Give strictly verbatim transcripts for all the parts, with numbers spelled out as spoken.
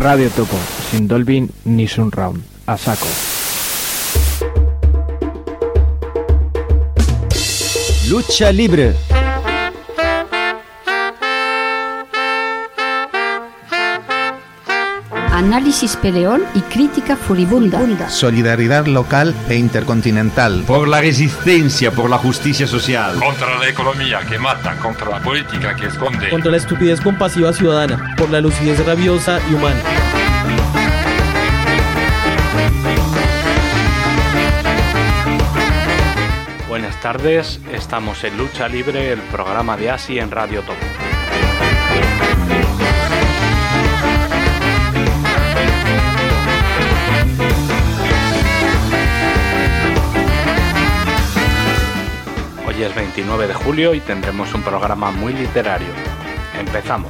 Radio Topo, sin Dolby ni Surround, a saco. Lucha libre. Análisis peleón y crítica furibunda. Solidaridad local e intercontinental. Por la resistencia, por la justicia social. Contra la economía que mata, contra la política que esconde. Contra la estupidez compasiva ciudadana, por la lucidez rabiosa y humana. Buenas tardes, estamos en Lucha Libre, el programa de ASI en Radio Topo. Hoy es veintinueve de julio y tendremos un programa muy literario. Empezamos.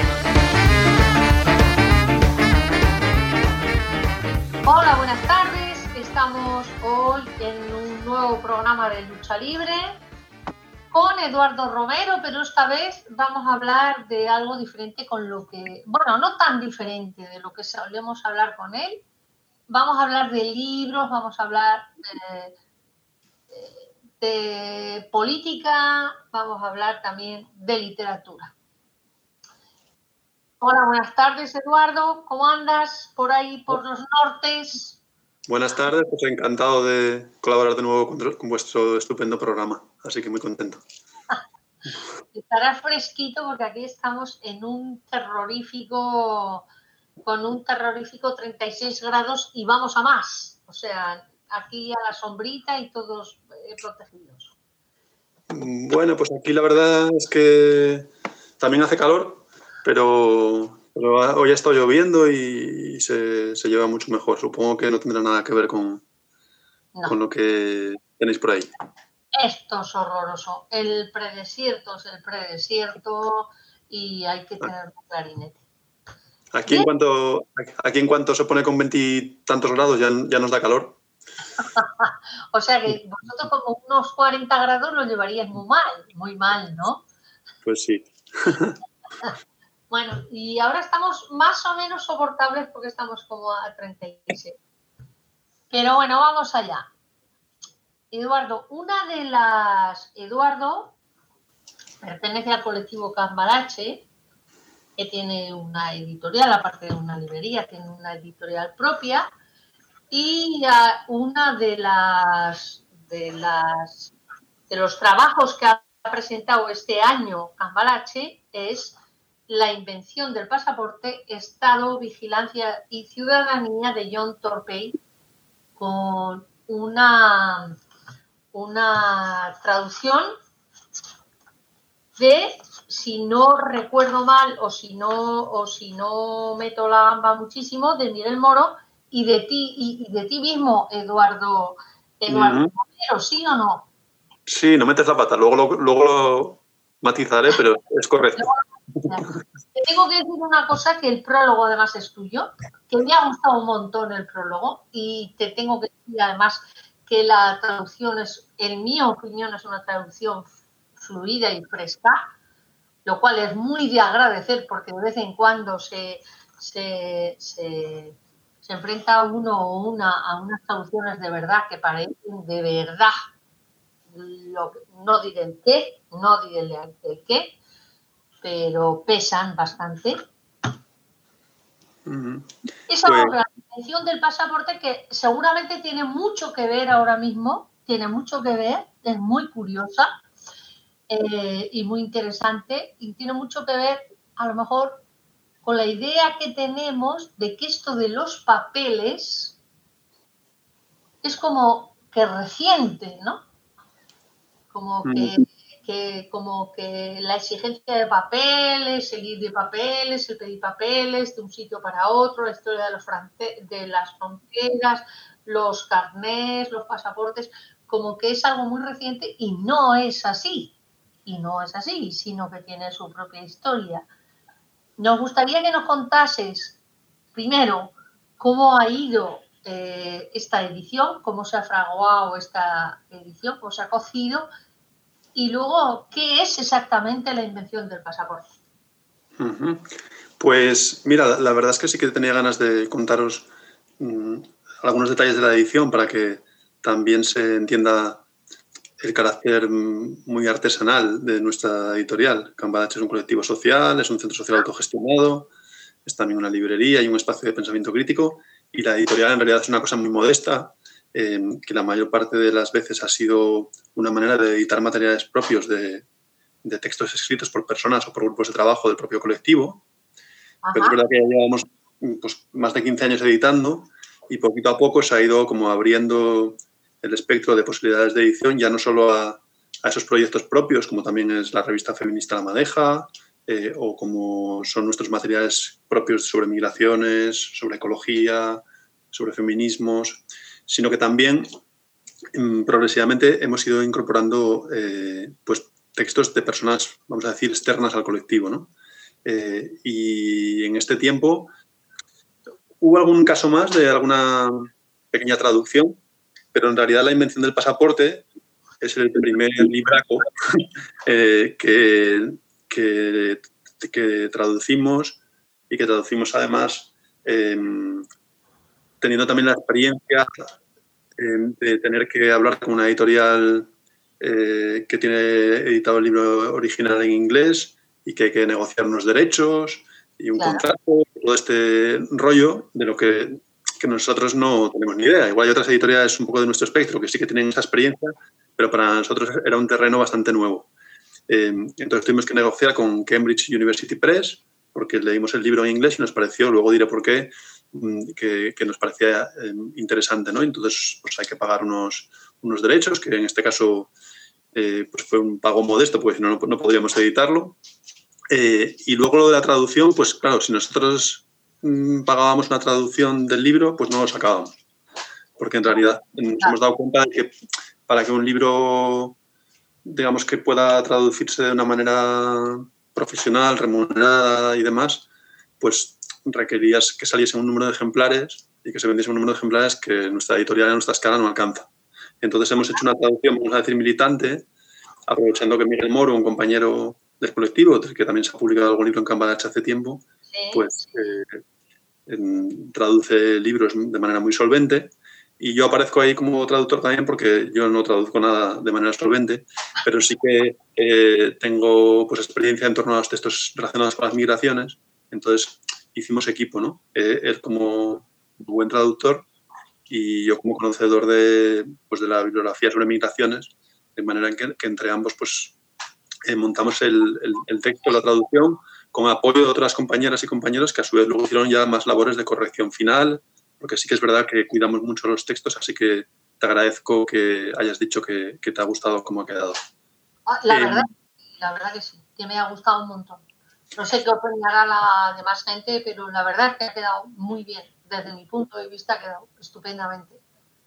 Hola, buenas tardes. Estamos hoy en un nuevo programa de Lucha Libre con Eduardo Romero, pero esta vez vamos a hablar de algo diferente con lo que... Bueno, no tan diferente de lo que solemos hablar con él. Vamos a hablar de libros, vamos a hablar... de, de política, vamos a hablar también de literatura. Hola, buenas tardes, Eduardo. ¿Cómo andas por ahí, por los nortes? Buenas tardes, pues encantado de colaborar de nuevo con, con vuestro estupendo programa, así que muy contento. Estarás fresquito porque aquí estamos en un terrorífico, con un terrorífico treinta y seis grados y vamos a más, o sea... aquí a la sombrita y todos eh, protegidos. Bueno, pues aquí la verdad es que también hace calor, pero, pero hoy ha estado lloviendo y se, se lleva mucho mejor. Supongo que no tendrá nada que ver con, no. con lo que tenéis por ahí. Esto es horroroso. El predesierto es el predesierto y hay que tener un clarinete. Aquí en, cuanto, aquí en cuanto se pone con veintitantos grados ya, ya nos da calor. O sea que vosotros como unos cuarenta grados lo llevaríais muy mal, muy mal, ¿no? Pues sí. Bueno, y ahora estamos más o menos soportables porque estamos como a treinta y seis. Pero bueno, vamos allá. Eduardo, una de las... Eduardo pertenece al colectivo Cambalache, que tiene una editorial, aparte de una librería, tiene una editorial propia. Y uh, una de las, de las de los trabajos que ha presentado este año Cambalache es la invención del pasaporte, Estado, Vigilancia y Ciudadanía de John Torpey, con una, una traducción de, si no recuerdo mal o si no, o si no meto la gamba muchísimo, de Miguel Moro. Y de ti y de ti mismo, Eduardo, Eduardo uh-huh. Romero, ¿sí o no? Sí, no metes la pata, luego lo, luego lo matizaré, pero es correcto. Te tengo que decir una cosa, que el prólogo además es tuyo, que me ha gustado un montón el prólogo y te tengo que decir además que la traducción es, en mi opinión, es una traducción fluida y fresca, lo cual es muy de agradecer porque de vez en cuando se... se, se se enfrenta uno o una a unas traducciones de verdad que parecen de verdad, lo que, no diré el qué, no diré el qué, pero pesan bastante. Uh-huh. Esa pues... otra, la invención del pasaporte, que seguramente tiene mucho que ver ahora mismo, tiene mucho que ver, es muy curiosa eh, y muy interesante, y tiene mucho que ver, a lo mejor, con la idea que tenemos de que esto de los papeles es como que reciente, ¿no? Como que, que, como que la exigencia de papeles, el ir de papeles, el pedir papeles de un sitio para otro, la historia de, los fronte- de las fronteras, los carnés, los pasaportes, como que es algo muy reciente y no es así. Y no es así, sino que tiene su propia historia. Nos gustaría que nos contases, primero, cómo ha ido eh, esta edición, cómo se ha fraguado esta edición, cómo se ha cocido, y luego, ¿qué es exactamente la invención del pasaporte? Uh-huh. Pues mira, la verdad es que sí que tenía ganas de contaros mmm, algunos detalles de la edición para que también se entienda el carácter muy artesanal de nuestra editorial. Cambalache es un colectivo social, es un centro social autogestionado, es también una librería y un espacio de pensamiento crítico, y la editorial en realidad es una cosa muy modesta, eh, que la mayor parte de las veces ha sido una manera de editar materiales propios de, de textos escritos por personas o por grupos de trabajo del propio colectivo. Ajá. Pero es verdad que ya llevamos pues, más de quince años editando y poquito a poco se ha ido como abriendo el espectro de posibilidades de edición, ya no solo a, a esos proyectos propios, como también es la revista feminista La Madeja, eh, o como son nuestros materiales propios sobre migraciones, sobre ecología, sobre feminismos, sino que también mmm, progresivamente hemos ido incorporando eh, pues, textos de personas, vamos a decir, externas al colectivo, ¿no? Eh, y en este tiempo hubo algún caso más de alguna pequeña traducción, pero en realidad La invención del pasaporte es el primer libraco eh, que, que, que traducimos y que traducimos además eh, teniendo también la experiencia eh, de tener que hablar con una editorial eh, que tiene editado el libro original en inglés y que hay que negociar unos derechos y un claro. contrato, todo este rollo de lo que... que nosotros no tenemos ni idea. Igual hay otras editoriales un poco de nuestro espectro que sí que tienen esa experiencia, pero para nosotros era un terreno bastante nuevo. Eh, entonces tuvimos que negociar con Cambridge University Press porque leímos el libro en inglés y nos pareció, luego diré por qué, que, que nos parecía eh, interesante, ¿no? Entonces pues hay que pagar unos, unos derechos, que en este caso eh, pues fue un pago modesto, porque si no, no podríamos editarlo. Eh, y luego lo de la traducción, pues claro, si nosotros pagábamos una traducción del libro, pues no lo sacábamos. Porque en realidad nos hemos dado cuenta de que para que un libro, digamos, que pueda traducirse de una manera profesional, remunerada y demás, pues requerías que saliese un número de ejemplares y que se vendiese un número de ejemplares que nuestra editorial a nuestra escala no alcanza. Entonces hemos hecho una traducción, vamos a decir, militante, aprovechando que Miguel Moro, un compañero del colectivo, del que también se ha publicado algún libro en Cambalache hace tiempo, pues eh, en, traduce libros de manera muy solvente, y yo aparezco ahí como traductor también porque yo no traduzco nada de manera solvente, pero sí que eh, tengo pues, experiencia en torno a los textos relacionados con las migraciones. Entonces hicimos equipo, ¿no? Eh, él como buen traductor y yo como conocedor de, pues, de la bibliografía sobre migraciones, de manera en que, que entre ambos pues, eh, montamos el, el, el texto, la traducción, con apoyo de otras compañeras y compañeros que a su vez luego hicieron ya más labores de corrección final, porque sí que es verdad que cuidamos mucho los textos, así que te agradezco que hayas dicho que, que te ha gustado cómo ha quedado. La verdad, eh, la verdad que sí, que me ha gustado un montón. No sé qué opinará la demás gente, pero la verdad es que ha quedado muy bien. Desde mi punto de vista ha quedado estupendamente.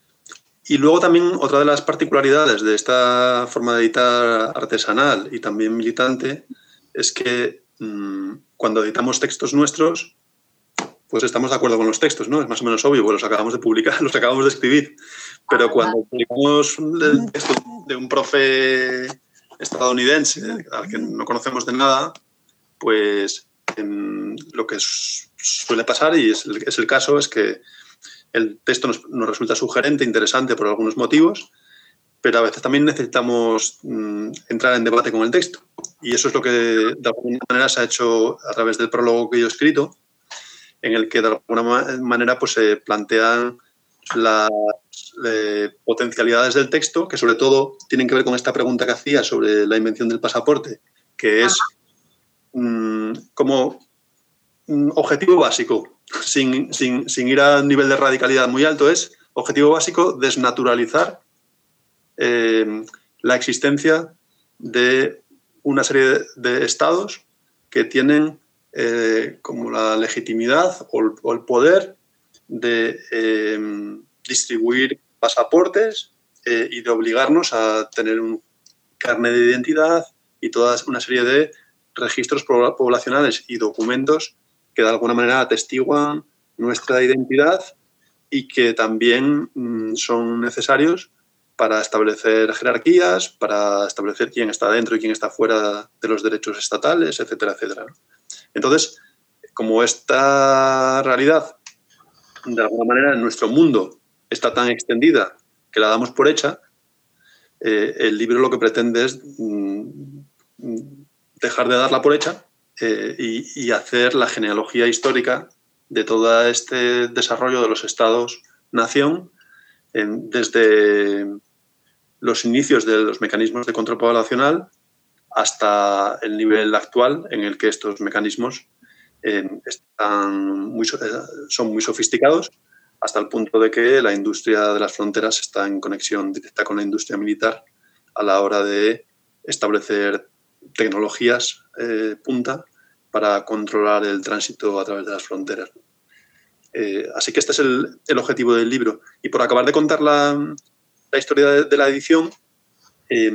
Y luego también otra de las particularidades de esta forma de editar artesanal y también militante es que mmm, cuando editamos textos nuestros, pues estamos de acuerdo con los textos, ¿no? Es más o menos obvio, porque los acabamos de publicar, los acabamos de escribir. Pero ah, cuando publicamos el texto de un profe estadounidense al que no conocemos de nada, pues en lo que suele pasar, y es el, es el caso, es que el texto nos, nos resulta sugerente, interesante por algunos motivos, pero a veces también necesitamos mmm, entrar en debate con el texto. Y eso es lo que de alguna manera se ha hecho a través del prólogo que yo he escrito, en el que de alguna manera pues, se plantean las eh, potencialidades del texto, que sobre todo tienen que ver con esta pregunta que hacía sobre la invención del pasaporte, que es mmm, como un objetivo básico, sin, sin, sin ir a un nivel de radicalidad muy alto, es objetivo básico desnaturalizar eh, la existencia de una serie de, de estados que tienen eh, como la legitimidad o el, o el poder de eh, distribuir pasaportes eh, y de obligarnos a tener un carnet de identidad y toda una serie de registros poblacionales y documentos que de alguna manera atestiguan nuestra identidad y que también mmm, son necesarios para establecer jerarquías, para establecer quién está dentro y quién está fuera de los derechos estatales, etcétera, etcétera. Entonces, como esta realidad, de alguna manera, en nuestro mundo está tan extendida que la damos por hecha, eh, el libro lo que pretende es mm, dejar de darla por hecha eh, y, y hacer la genealogía histórica de todo este desarrollo de los estados-nación eh, desde los inicios de los mecanismos de control poblacional hasta el nivel actual en el que estos mecanismos eh, están muy, son muy sofisticados, hasta el punto de que la industria de las fronteras está en conexión directa con la industria militar a la hora de establecer tecnologías eh, punta para controlar el tránsito a través de las fronteras. Eh, así que este es el, el objetivo del libro. Y por acabar de contar la, la historia de, de la edición, eh,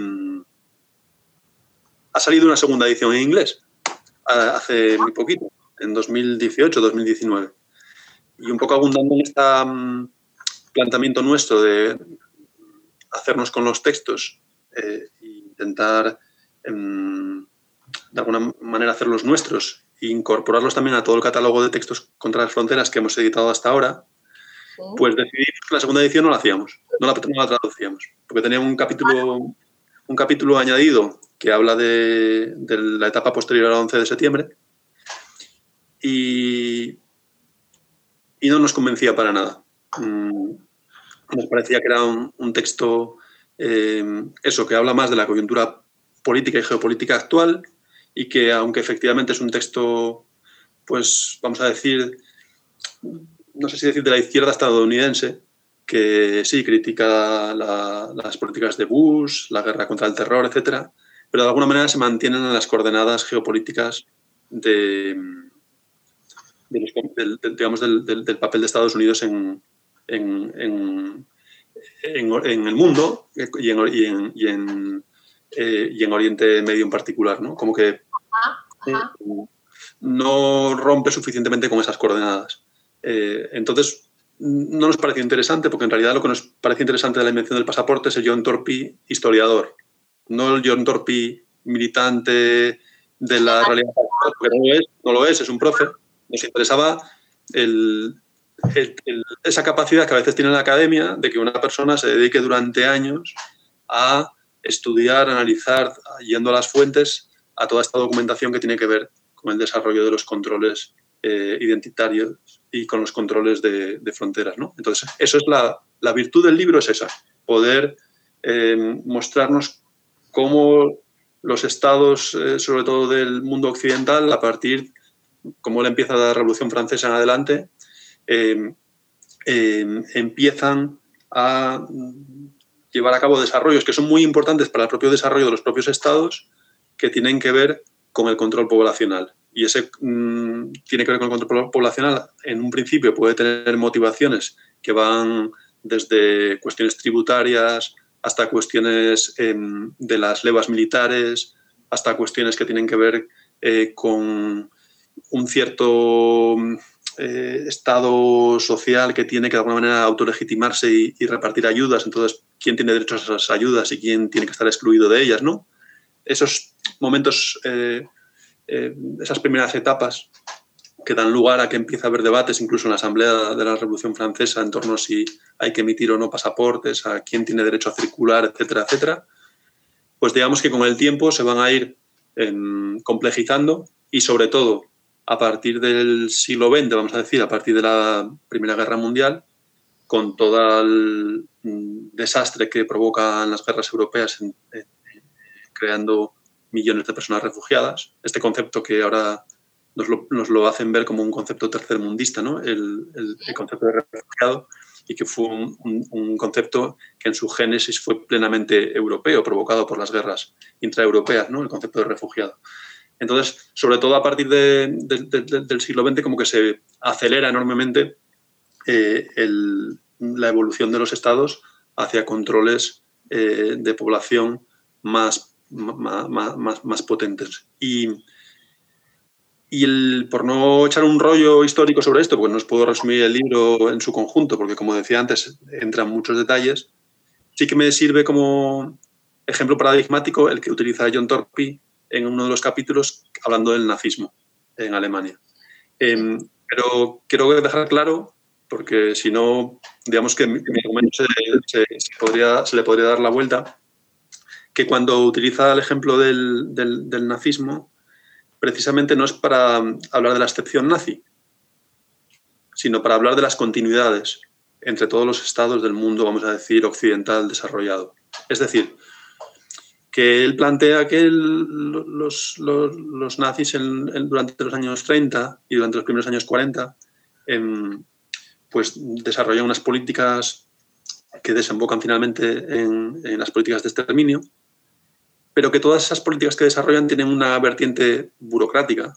ha salido una segunda edición en inglés hace muy poquito, en dos mil dieciocho dos mil diecinueve. Y un poco abundando en este um, planteamiento nuestro de hacernos con los textos e eh, intentar um, de alguna manera hacerlos nuestros e incorporarlos también a todo el catálogo de textos contra las fronteras que hemos editado hasta ahora, ¿sí? Pues decidimos que la segunda edición no la hacíamos, no la, no la traducíamos, porque tenía un capítulo, un capítulo añadido que habla de, de la etapa posterior al once de septiembre y, y no nos convencía para nada. Nos parecía que era un, un texto, eh, eso, que habla más de la coyuntura política y geopolítica actual y que, aunque efectivamente es un texto, pues, vamos a decir, no sé si decir de la izquierda estadounidense, que sí critica la, las políticas de Bush, la guerra contra el terror, etcétera, pero de alguna manera se mantienen en las coordenadas geopolíticas de, de los, del, del, digamos, del, del, del papel de Estados Unidos en, en, en, en, en el mundo y en, y en, y en Eh, y en Oriente Medio en particular, ¿no? Como que eh, no rompe suficientemente con esas coordenadas. Eh, entonces, no nos pareció interesante, porque en realidad lo que nos parece interesante de la invención del pasaporte es el John Torpy historiador, no el John Torpy militante de la realidad, porque no lo es, no lo es, es un profe. Nos interesaba el, el, el, esa capacidad que a veces tiene la academia de que una persona se dedique durante años a estudiar, analizar, yendo a las fuentes, a toda esta documentación que tiene que ver con el desarrollo de los controles eh, identitarios y con los controles de, de fronteras, ¿no? Entonces, eso es la, la virtud del libro, es esa, poder eh, mostrarnos cómo los estados, eh, sobre todo del mundo occidental, a partir, como le empieza la Revolución Francesa en adelante, eh, eh, empiezan a llevar a cabo desarrollos que son muy importantes para el propio desarrollo de los propios estados, que tienen que ver con el control poblacional. Y ese mmm, tiene que ver con el control poblacional. En un principio puede tener motivaciones que van desde cuestiones tributarias hasta cuestiones eh, de las levas militares, hasta cuestiones que tienen que ver eh, con un cierto eh, estado social que tiene que de alguna manera autolegitimarse y, y repartir ayudas. Entonces, quién tiene derecho a esas ayudas y quién tiene que estar excluido de ellas, ¿no? Esos momentos, eh, eh, esas primeras etapas que dan lugar a que empiece a haber debates, incluso en la Asamblea de la Revolución Francesa, en torno a si hay que emitir o no pasaportes, a quién tiene derecho a circular, etcétera, etcétera, pues digamos que con el tiempo se van a ir eh, complejizando y, sobre todo, a partir del siglo veinte, vamos a decir, a partir de la Primera Guerra Mundial, con todo el desastre que provocan las guerras europeas en, en, creando millones de personas refugiadas. Este concepto que ahora nos lo, nos lo hacen ver como un concepto tercermundista, ¿no? el, el, el concepto de refugiado, y que fue un, un, un concepto que en su génesis fue plenamente europeo, provocado por las guerras intraeuropeas, ¿no? El concepto de refugiado. Entonces, sobre todo a partir de, de, de, del siglo veinte, como que se acelera enormemente eh, el, la evolución de los estados hacia controles eh, de población más, más, más, más potentes. Y, y el, por no echar un rollo histórico sobre esto, porque no os puedo resumir el libro en su conjunto, porque, como decía antes, entran muchos detalles, sí que me sirve como ejemplo paradigmático el que utiliza John Torpy en uno de los capítulos hablando del nazismo. en Alemania. Eh, pero quiero dejar claro, porque si no, digamos que mi, mi argumento se, se, se, podría, se le podría dar la vuelta, que cuando utiliza el ejemplo del, del, del nazismo, precisamente no es para hablar de la excepción nazi, sino para hablar de las continuidades entre todos los estados del mundo, vamos a decir, occidental desarrollado. Es decir, que él plantea que el, los, los, los nazis en, en, durante los años treinta y durante los primeros años cuarenta en, pues desarrollan unas políticas que desembocan finalmente en, en las políticas de exterminio, pero que todas esas políticas que desarrollan tienen una vertiente burocrática,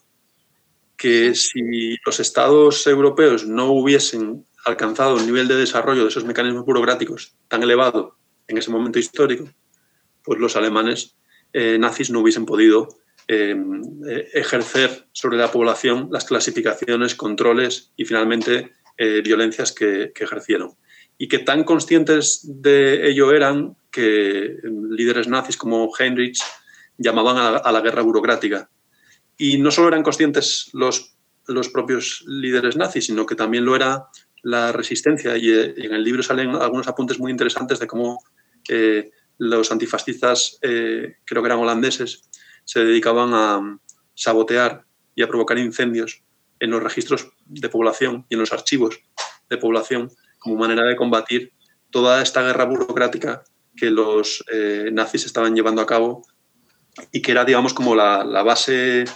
que si los estados europeos no hubiesen alcanzado un nivel de desarrollo de esos mecanismos burocráticos tan elevado en ese momento histórico, pues los alemanes eh, nazis no hubiesen podido eh, ejercer sobre la población las clasificaciones, controles y finalmente eh, violencias que, que ejercieron. Y que tan conscientes de ello eran que líderes nazis como Heinrich llamaban a, a la guerra burocrática. Y no solo eran conscientes los, los propios líderes nazis, sino que también lo era la resistencia. Y, y en el libro salen algunos apuntes muy interesantes de cómo eh, los antifascistas, eh, creo que eran holandeses, se dedicaban a sabotear y a provocar incendios en los registros de población y en los archivos de población como manera de combatir toda esta guerra burocrática que los eh, nazis estaban llevando a cabo y que era, digamos, como la, la base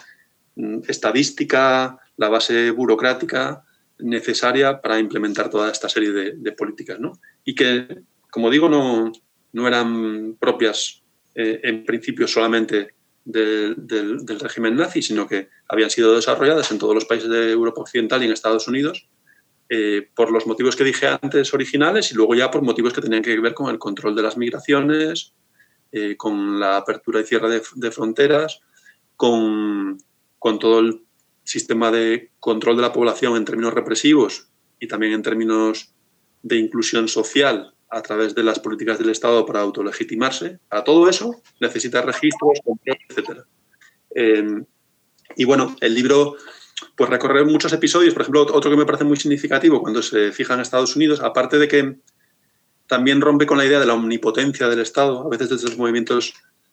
estadística, la base burocrática necesaria para implementar toda esta serie de, de políticas, ¿no? Y que, como digo, no, no eran propias eh, en principio solamente de, de, del régimen nazi, sino que habían sido desarrolladas en todos los países de Europa Occidental y en Estados Unidos eh, por los motivos que dije antes originales y luego ya por motivos que tenían que ver con el control de las migraciones, eh, con la apertura y cierre de, de fronteras, con, con todo el sistema de control de la población en términos represivos y también en términos de inclusión social a través de las políticas del Estado para autolegitimarse. Para todo eso necesita registros, control, etcétera. Eh, y bueno, el libro pues recorre muchos episodios. Por ejemplo, otro que me parece muy significativo cuando se fija en Estados Unidos, aparte de que también rompe con la idea de la omnipotencia del Estado, a veces desde los movimientos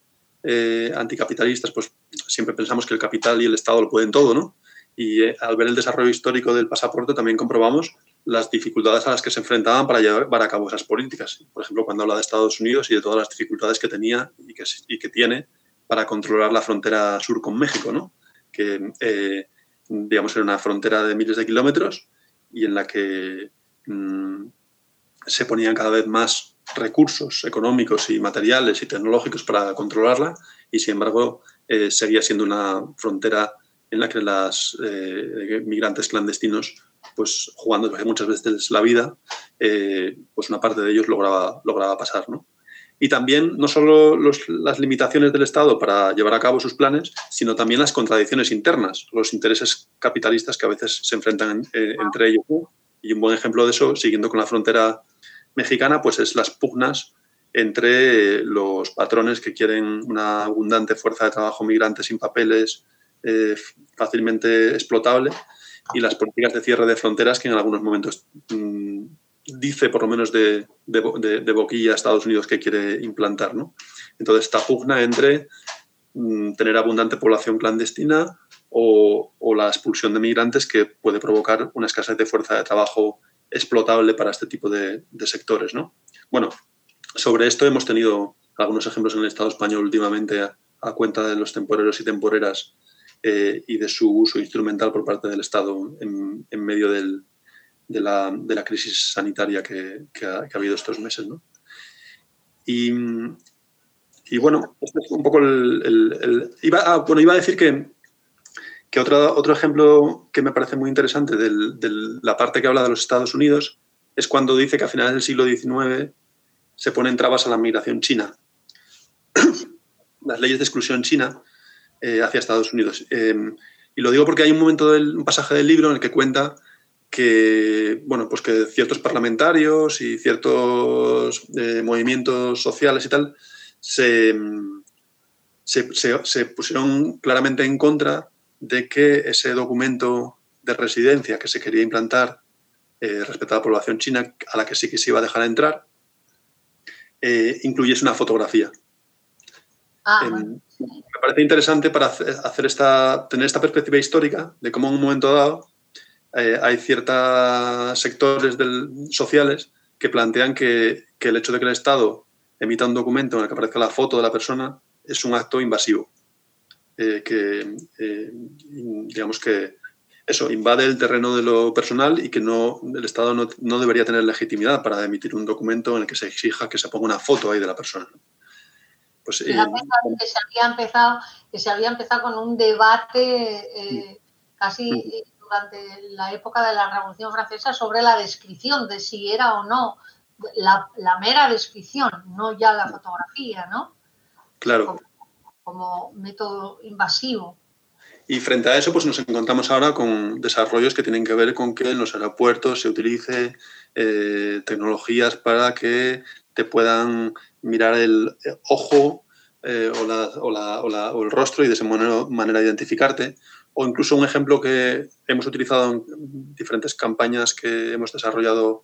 eh, anticapitalistas, pues siempre pensamos que el capital y el Estado lo pueden todo, ¿no? Y eh, al ver el desarrollo histórico del pasaporte también comprobamos las dificultades a las que se enfrentaban para llevar a cabo esas políticas. Por ejemplo, cuando habla de Estados Unidos y de todas las dificultades que tenía y que, y que tiene para controlar la frontera sur con México, ¿no? Que, eh, digamos, era una frontera de miles de kilómetros y en la que mmm, se ponían cada vez más recursos económicos y materiales y tecnológicos para controlarla y, sin embargo, eh, seguía siendo una frontera en la que los eh, migrantes clandestinos, pues jugando muchas veces la vida, eh, pues una parte de ellos lograba, lograba pasar, ¿no? Y también no solo los, las limitaciones del Estado para llevar a cabo sus planes, sino también las contradicciones internas, los intereses capitalistas que a veces se enfrentan eh, entre ellos, ¿no? Y un buen ejemplo de eso, siguiendo con la frontera mexicana, pues es las pugnas entre los patrones que quieren una abundante fuerza de trabajo migrante sin papeles, eh, fácilmente explotable, y las políticas de cierre de fronteras que en algunos momentos mmm, dice, por lo menos de, de, de boquilla, a Estados Unidos que quiere implantar, ¿no? Entonces, esta pugna entre mmm, tener abundante población clandestina o, o la expulsión de migrantes que puede provocar una escasez de fuerza de trabajo explotable para este tipo de, de sectores, ¿no? Bueno, sobre esto hemos tenido algunos ejemplos en el Estado español últimamente a, a cuenta de los temporeros y temporeras eh, y de su uso instrumental por parte del Estado en, en medio del, de, la, de la crisis sanitaria que, que, ha, que ha habido estos meses, ¿no? Y, y bueno, este es un poco el... el, el iba, ah, bueno, iba a decir que Que otro, otro ejemplo que me parece muy interesante de la parte que habla de los Estados Unidos es cuando dice que a finales del siglo diecinueve se ponen trabas a la migración china. Las leyes de exclusión china eh, hacia Estados Unidos. Eh, y lo digo porque hay un momento, del, un pasaje del libro en el que cuenta que, bueno, pues que ciertos parlamentarios y ciertos eh, movimientos sociales y tal se, se, se, se pusieron claramente en contra de que ese documento de residencia que se quería implantar eh, respecto a la población china, a la que sí que se iba a dejar entrar, eh, incluyese una fotografía. Ah, eh, bueno. Me parece interesante para hacer esta, tener esta perspectiva histórica de cómo en un momento dado eh, hay ciertos sectores del, sociales que plantean que, que el hecho de que el Estado emita un documento en el que aparezca la foto de la persona es un acto invasivo, eh, que eh, digamos que eso invade el terreno de lo personal y que no, el Estado no, no debería tener legitimidad para emitir un documento en el que se exija que se ponga una foto ahí de la persona. Pues, eh, que, se había empezado, que se había empezado con un debate eh, casi durante la época de la Revolución Francesa sobre la descripción de si era o no, la, la mera descripción, no ya la fotografía, ¿no? Claro. Como, como método invasivo. Y frente a eso, pues nos encontramos ahora con desarrollos que tienen que ver con que en los aeropuertos se utilice eh, tecnologías para que te puedan mirar el ojo eh, o, la, o, la, o, la, o el rostro y de esa manera, manera identificarte. O incluso un ejemplo que hemos utilizado en diferentes campañas que hemos desarrollado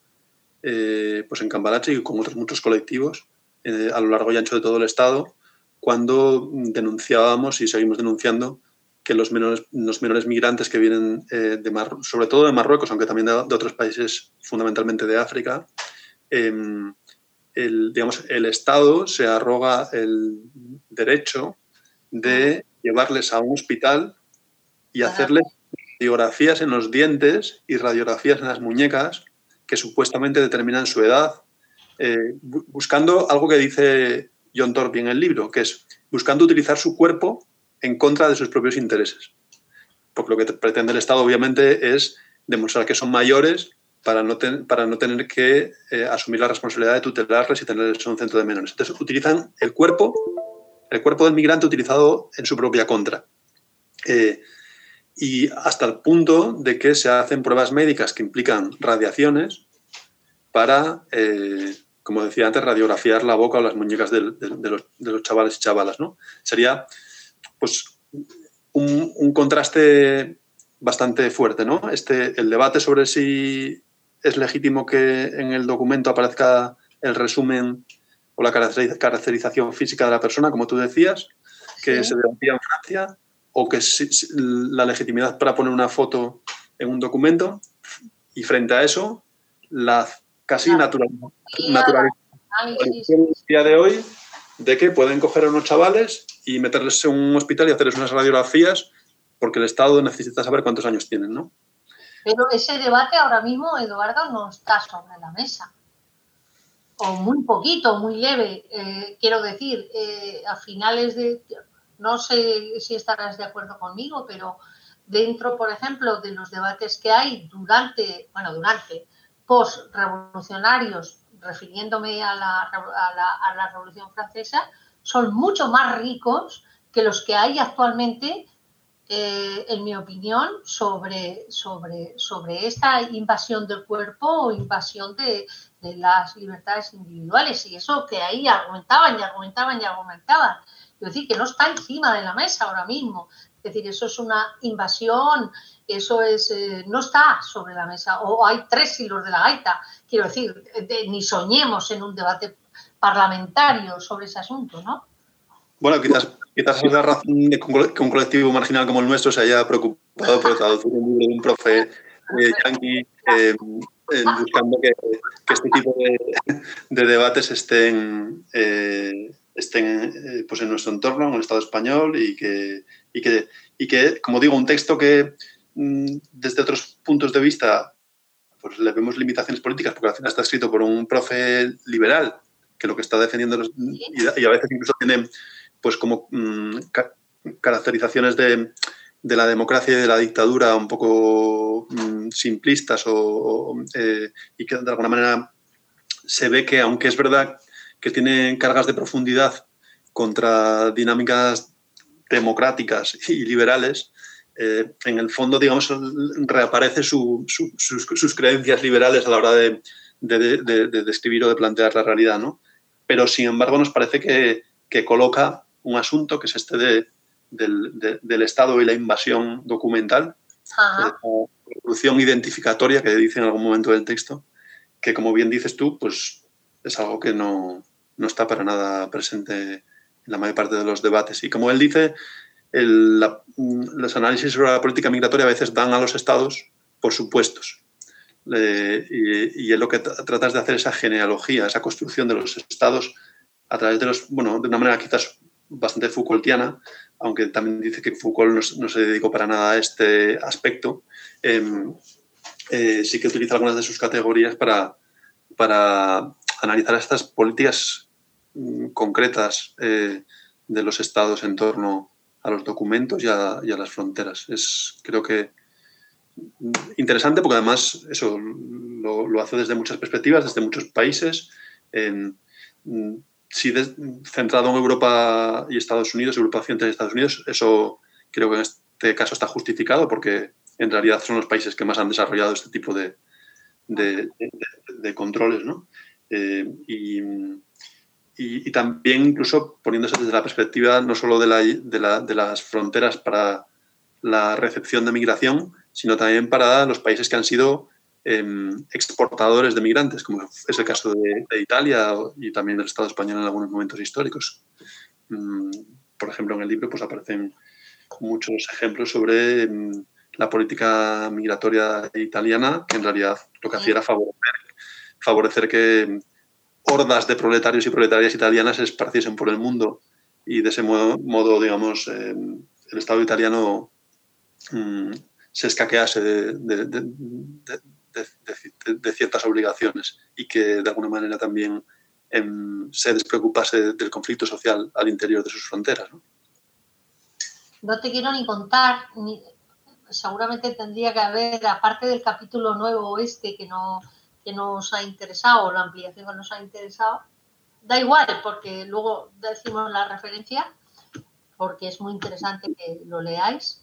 eh, pues en Cambalache y con otros muchos colectivos eh, a lo largo y ancho de todo el Estado, cuando denunciábamos y seguimos denunciando que los menores, los menores migrantes que vienen eh, de Mar, sobre todo de Marruecos, aunque también de, de otros países, fundamentalmente de África, eh, el, digamos, el Estado se arroga el derecho de llevarles a un hospital y hacerles radiografías en los dientes y radiografías en las muñecas que supuestamente determinan su edad, eh, buscando algo que dice John Torpy en el libro, que es buscando utilizar su cuerpo en contra de sus propios intereses. Porque lo que pretende el Estado, obviamente, es demostrar que son mayores para no, ten, para no tener que eh, asumir la responsabilidad de tutelarles y tenerles en un centro de menores. Entonces, utilizan el cuerpo, el cuerpo del migrante utilizado en su propia contra. Eh, y hasta el punto de que se hacen pruebas médicas que implican radiaciones para, eh, como decía antes, radiografiar la boca o las muñecas de, de, de, los, de los chavales y chavalas, ¿no? Sería pues un, un contraste bastante fuerte, ¿no? Este, el debate sobre si es legítimo que en el documento aparezca el resumen o la caracterización física de la persona, como tú decías, que sí. se debatía en Francia, o que si, si, la legitimidad para poner una foto en un documento, y frente a eso, la casi la, natural, naturalización el día de hoy de que pueden coger a unos chavales y meterles en un hospital y hacerles unas radiografías porque el Estado necesita saber cuántos años tienen, ¿no? Pero ese debate ahora mismo, Eduardo, no está sobre la mesa. O muy poquito, muy leve. Eh, quiero decir, eh, a finales de... No sé si estarás de acuerdo conmigo, pero dentro, por ejemplo, de los debates que hay durante, bueno, durante, post-revolucionarios, refiriéndome a la, a, la, a la Revolución Francesa, son mucho más ricos que los que hay actualmente, eh, en mi opinión, sobre, sobre, sobre esta invasión del cuerpo o invasión de, de las libertades individuales. Y eso que ahí argumentaban y argumentaban y argumentaban. Es decir, que no está encima de la mesa ahora mismo. Es decir, eso es una invasión, eso es eh, no está sobre la mesa. O hay tres hilos de la gaita. Quiero decir, de, ni soñemos en un debate parlamentario sobre ese asunto, ¿no? Bueno, quizás, quizás es la razón de que un colectivo marginal como el nuestro se haya preocupado por traducir un libro de un profe eh, yanqui eh, eh, buscando que, que este tipo de, de debates estén... Eh, estén eh, pues en nuestro entorno, en el Estado español y que, y que, y que como digo, un texto que mmm, desde otros puntos de vista pues le vemos limitaciones políticas porque al final está escrito por un profe liberal que lo que está defendiendo los, y, y a veces incluso tiene pues como mmm, ca caracterizaciones de, de la democracia y de la dictadura un poco mmm, simplistas o, o eh, y que de alguna manera se ve que aunque es verdad que tienen cargas de profundidad contra dinámicas democráticas y liberales, eh, en el fondo, digamos, reaparece su, su, sus, sus creencias liberales a la hora de, de, de, de describir o de plantear la realidad, ¿no? Pero, sin embargo, nos parece que, que coloca un asunto que es este de del, de, del Estado y la invasión documental, Ajá. la revolución identificatoria que dice en algún momento del texto, que como bien dices tú, pues es algo que no, no está para nada presente en la mayor parte de los debates. Y como él dice, el, la, los análisis sobre la política migratoria a veces dan a los estados por supuestos. Eh, y, y él lo que trata es de hacer esa genealogía, esa construcción de los estados a través de los, bueno, de una manera quizás bastante Foucaultiana, aunque también dice que Foucault no, no se dedicó para nada a este aspecto, eh, eh, sí que utiliza algunas de sus categorías para, para analizar estas políticas mm, concretas eh, de los estados en torno a los documentos y a, y a las fronteras. Es, creo que, interesante porque además eso lo, lo hace desde muchas perspectivas, desde muchos países. Eh, si de, centrado en Europa y Estados Unidos, Europa Occidental y Estados Unidos, eso creo que en este caso está justificado porque en realidad son los países que más han desarrollado este tipo de, de, de, de controles, ¿no? Eh, y, y, y también incluso poniéndose desde la perspectiva no solo de, la, de, la, de las fronteras para la recepción de migración, sino también para los países que han sido eh, exportadores de migrantes, como es el caso de, de Italia y también del Estado español en algunos momentos históricos. Mm, por ejemplo, en el libro pues, aparecen muchos ejemplos sobre mm, la política migratoria italiana, que en realidad lo que hacía era favorecer, favorecer que hordas de proletarios y proletarias italianas se esparciesen por el mundo y de ese modo, modo digamos, eh, el Estado italiano mm, se escaquease de, de, de, de, de, de ciertas obligaciones y que de alguna manera también eh, se despreocupase del conflicto social al interior de sus fronteras, ¿no? No te quiero ni contar, ni, seguramente tendría que haber, aparte del capítulo nuevo este que, no, que nos ha interesado, o la ampliación que nos ha interesado, da igual, porque luego decimos la referencia, porque es muy interesante que lo leáis.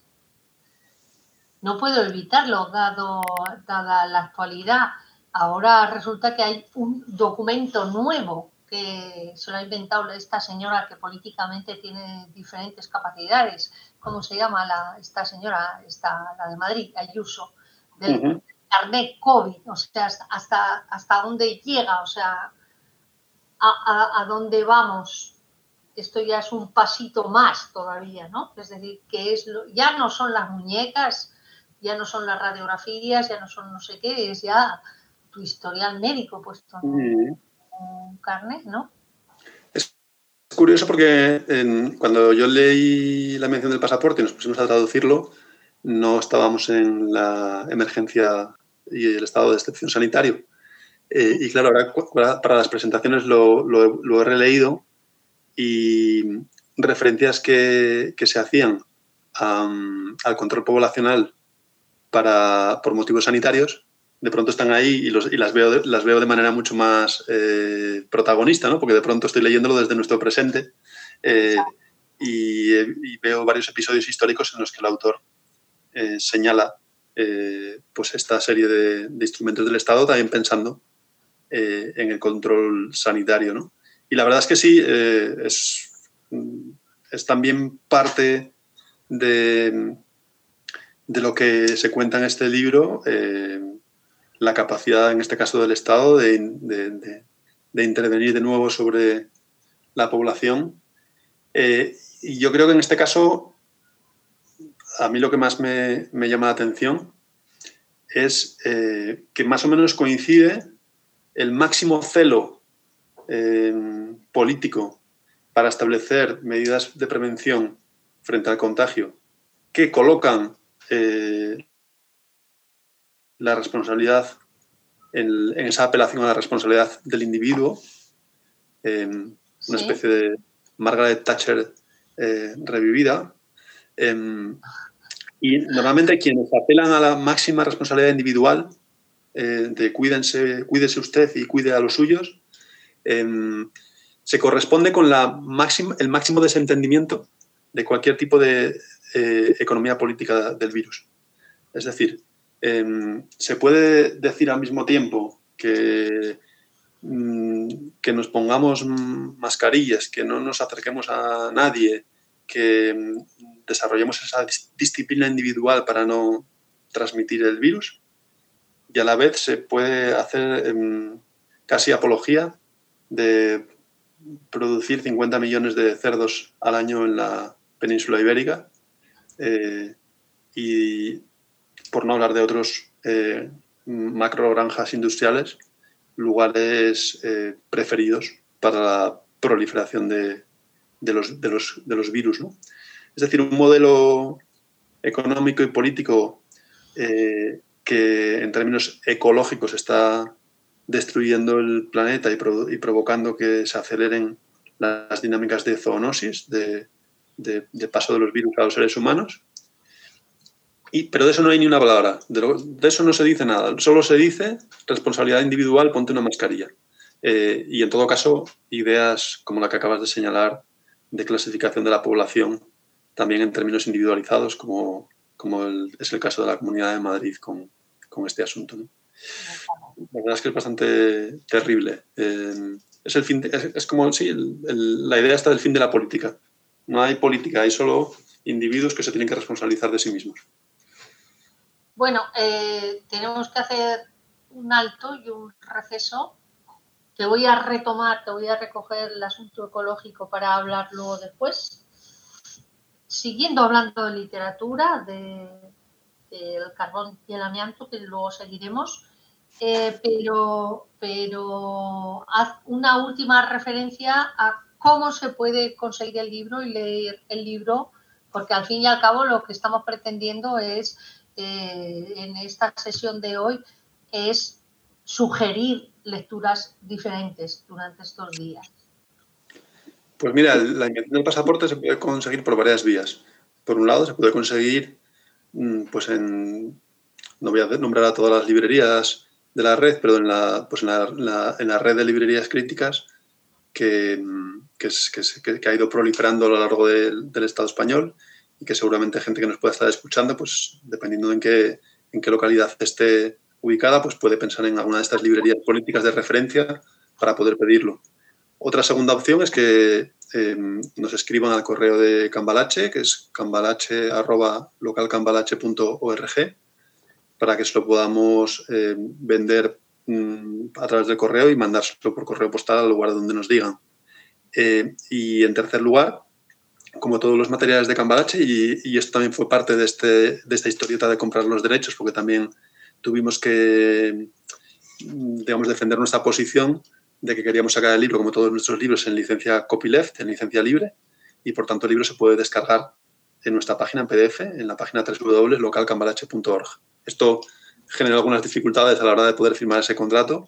No puedo evitarlo, dado, dada la actualidad. Ahora resulta que hay un documento nuevo que se lo ha inventado esta señora que políticamente tiene diferentes capacidades. ¿Cómo se llama la, esta señora, esta, la de Madrid, Ayuso? Del uh-huh. carnet COVID, o sea, hasta, hasta, hasta dónde llega, o sea, a, a, a dónde vamos. Esto ya es un pasito más todavía, ¿no? Es decir, que es lo, ya no son las muñecas, ya no son las radiografías, ya no son no sé qué, es ya tu historial médico puesto en un, un carnet, ¿no? Es curioso porque en, cuando yo leí la mención del pasaporte y nos pusimos a traducirlo, no estábamos en la emergencia y el estado de excepción sanitario. Eh, y claro, ahora para las presentaciones lo, lo, lo he releído y referencias que, que se hacían um, al control poblacional para, por motivos sanitarios, de pronto están ahí y, los, y las, veo de, las veo de manera mucho más eh, protagonista, ¿no? Porque de pronto estoy leyéndolo desde nuestro presente eh, y, y veo varios episodios históricos en los que el autor eh, señala eh, pues esta serie de, de instrumentos del Estado, también pensando eh, en el control sanitario, ¿no? Y la verdad es que sí, eh, es, es también parte de... de lo que se cuenta en este libro, eh, la capacidad, en este caso del Estado, de, de, de, de intervenir de nuevo sobre la población. Eh, y yo creo que en este caso, a mí lo que más me, me llama la atención es eh, que más o menos coincide el máximo celo eh, político para establecer medidas de prevención frente al contagio que colocan Eh, la responsabilidad en, en esa apelación a la responsabilidad del individuo, eh, una sí. especie de Margaret Thatcher eh, revivida, eh, y normalmente quienes apelan a la máxima responsabilidad individual eh, de cuídense, cuídese usted y cuide a los suyos, eh, se corresponde con la máxima, el máximo desentendimiento de cualquier tipo de Eh, economía política del virus. Es decir, eh, se puede decir al mismo tiempo que, mm, que nos pongamos mascarillas, que no nos acerquemos a nadie, que mm, desarrollemos esa disciplina individual para no transmitir el virus, y a la vez se puede hacer eh, casi apología de producir cincuenta millones de cerdos al año en la península ibérica, eh, y por no hablar de otros eh, macro granjas industriales, lugares eh, preferidos para la proliferación de, de, los, de, los, de los virus, ¿no? Es decir, un modelo económico y político eh, que en términos ecológicos está destruyendo el planeta y, pro, y provocando que se aceleren las dinámicas de zoonosis, de, de, de paso de los virus a los seres humanos. Y, pero de eso no hay ni una palabra, de, lo, de eso no se dice nada, solo se dice responsabilidad individual, ponte una mascarilla. Eh, y en todo caso, ideas como la que acabas de señalar de clasificación de la población, también en términos individualizados, como, como el, es el caso de la Comunidad de Madrid con, con este asunto, ¿no? La verdad es que es bastante terrible. Eh, es, el fin de, es, es como, sí, el, el, la idea está del fin de la política. No hay política, hay solo individuos que se tienen que responsabilizar de sí mismos. Bueno, eh, tenemos que hacer un alto y un receso. Te voy a retomar, te voy a recoger el asunto ecológico para hablar luego después. Siguiendo hablando de literatura, de, del carbón y el amianto, que luego seguiremos, eh, pero, pero haz una última referencia a cómo se puede conseguir el libro y leer el libro, porque al fin y al cabo lo que estamos pretendiendo es, eh, en esta sesión de hoy, es sugerir lecturas diferentes durante estos días. Pues mira, la invención del pasaporte se puede conseguir por varias vías. Por un lado, se puede conseguir, pues en, no voy a nombrar a todas las librerías de la red, pero en la, pues en la, la, en la red de librerías críticas que, que, es, que, que ha ido proliferando a lo largo de, del Estado español, y que seguramente gente que nos pueda estar escuchando, pues dependiendo de en qué, en qué localidad esté ubicada, pues puede pensar en alguna de estas librerías políticas de referencia para poder pedirlo. Otra segunda opción es que eh, nos escriban al correo de Cambalache, que es cambalache arroba localcambalache punto org, para que se lo podamos eh, vender mm, a través del correo y mandárselo por correo postal al lugar donde nos digan. Eh, y en tercer lugar, como todos los materiales de Cambalache, y, y esto también fue parte de, este, de esta historieta de comprar los derechos, porque también tuvimos que, digamos, defender nuestra posición de que queríamos sacar el libro, como todos nuestros libros, en licencia copyleft, en licencia libre, y por tanto el libro se puede descargar en nuestra página en P D F, en la página doble u doble u doble u punto local cambalache punto org. Esto generó algunas dificultades a la hora de poder firmar ese contrato,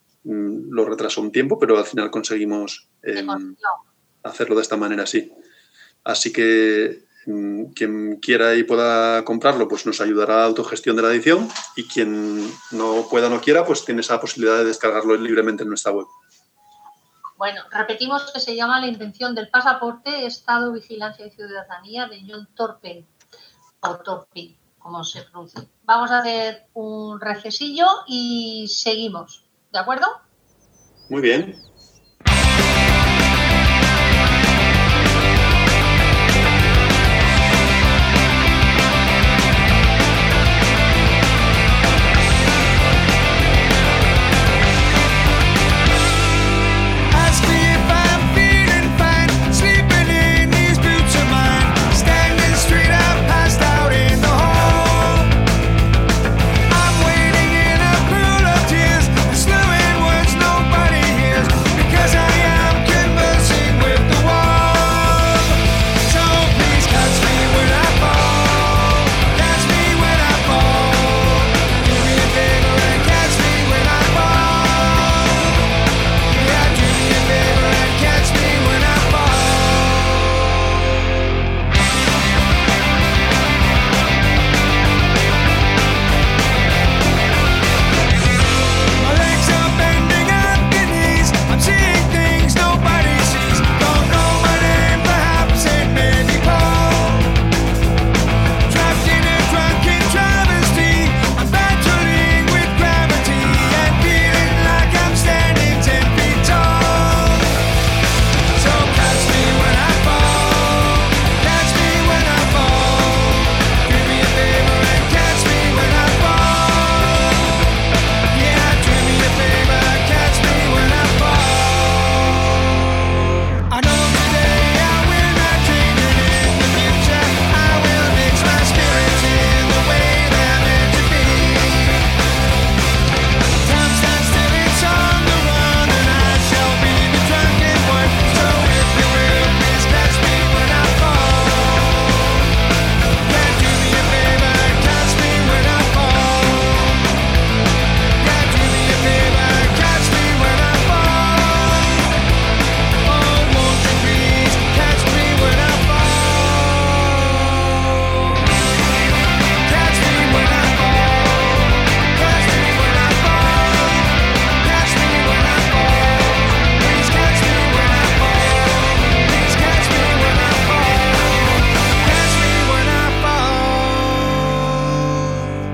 lo retrasó un tiempo, pero al final conseguimos eh, hacerlo de esta manera, sí. Así que quien quiera y pueda comprarlo, pues nos ayudará a la autogestión de la edición, y quien no pueda o no quiera, pues tiene esa posibilidad de descargarlo libremente en nuestra web. Bueno, repetimos que se llama La invención del pasaporte, Estado, Vigilancia y Ciudadanía, de John Torpey, o Torpey, como se pronuncia. Vamos a hacer un recesillo y seguimos, ¿de acuerdo? Muy bien. I'm waiting in a pool of tears, slurring words nobody hears.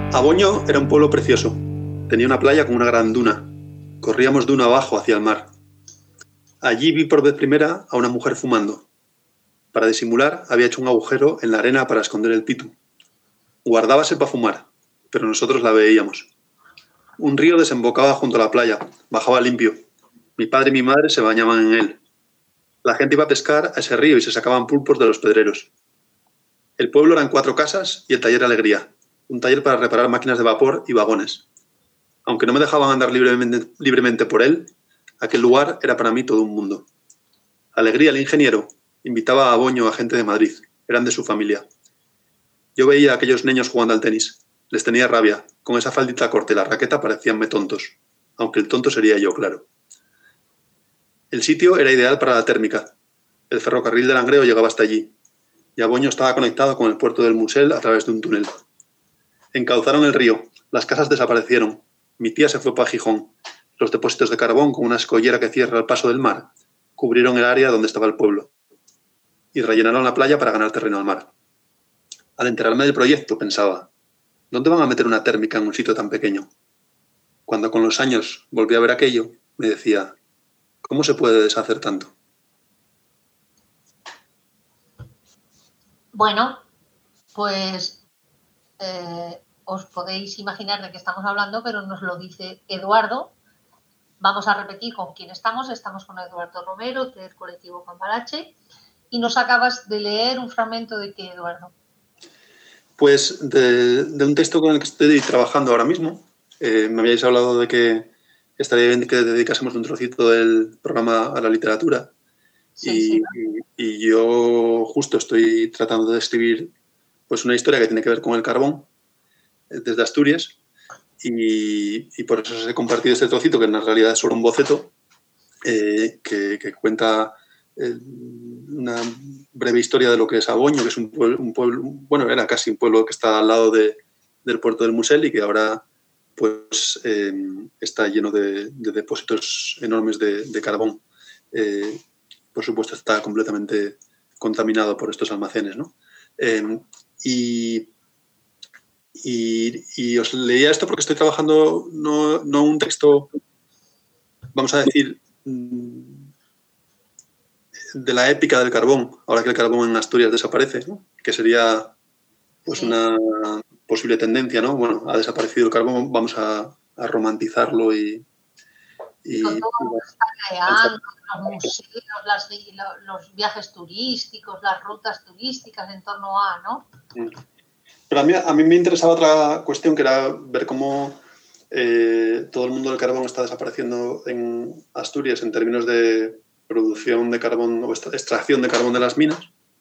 Aboño era un pueblo precioso. Tenía una playa con una gran duna. Corríamos duna abajo hacia el mar. Allí vi por vez primera a una mujer fumando. Para disimular, había hecho un agujero en la arena para esconder el pitu. Guardábase para fumar, pero nosotros la veíamos. Un río desembocaba junto a la playa, bajaba limpio. Mi padre y mi madre se bañaban en él. La gente iba a pescar a ese río y se sacaban pulpos de los pedreros. El pueblo eran cuatro casas y el taller Alegría, un taller para reparar máquinas de vapor y vagones. Aunque no me dejaban andar libremente, libremente por él, aquel lugar era para mí todo un mundo. Alegría, el ingeniero, invitaba a Aboño a gente de Madrid, eran de su familia. Yo veía a aquellos niños jugando al tenis. Les tenía rabia. Con esa faldita corta y la raqueta parecíanme tontos. Aunque el tonto sería yo, claro. El sitio era ideal para la térmica. El ferrocarril de Langreo llegaba hasta allí. Y Aboño estaba conectado con el puerto del Musel a través de un túnel. Encauzaron el río. Las casas desaparecieron. Mi tía se fue para Gijón. Los depósitos de carbón, con una escollera que cierra el paso del mar, cubrieron el área donde estaba el pueblo. Y rellenaron la playa para ganar terreno al mar. Al enterarme del proyecto, pensaba, ¿dónde van a meter una térmica en un sitio tan pequeño? Cuando con los años volví a ver aquello, me decía, ¿cómo se puede deshacer tanto? Bueno, pues eh, os podéis imaginar de qué estamos hablando, pero nos lo dice Eduardo. Vamos a repetir con quién estamos. Estamos con Eduardo Romero, del colectivo Cambalache, y nos acabas de leer un fragmento de qué, Eduardo. Pues de, de un texto con el que estoy trabajando ahora mismo. Eh, me habíais hablado de que estaría bien que dedicásemos un trocito del programa a la literatura. Sí, y, sí, ¿no? y, y yo justo estoy tratando de escribir pues, una historia que tiene que ver con el carbón desde Asturias. Y, y por eso os he compartido este trocito, que en realidad es solo un boceto, eh, que, que cuenta eh, una breve historia de lo que es Aboño, que es un pueblo, un pueblo, bueno, era casi un pueblo que está al lado de, del puerto del Musel y que ahora pues, eh, está lleno de, de depósitos enormes de, de carbón. Eh, por supuesto, está completamente contaminado por estos almacenes, ¿no? Eh, y... Y, y os leía esto porque estoy trabajando no, no un texto, vamos a decir, de la épica del carbón, ahora que el carbón en Asturias desaparece, ¿no? Que sería pues una posible tendencia, ¿no? Bueno, ha desaparecido el carbón, vamos a, a romantizarlo y... y todo lo que está creando, los museos, las, los viajes turísticos, las rutas turísticas en torno a, ¿no? Pero a mí, a mí me interesaba otra cuestión, que era ver cómo eh, todo el mundo del carbón está desapareciendo en Asturias en términos de producción de carbón o extracción de carbón de las minas,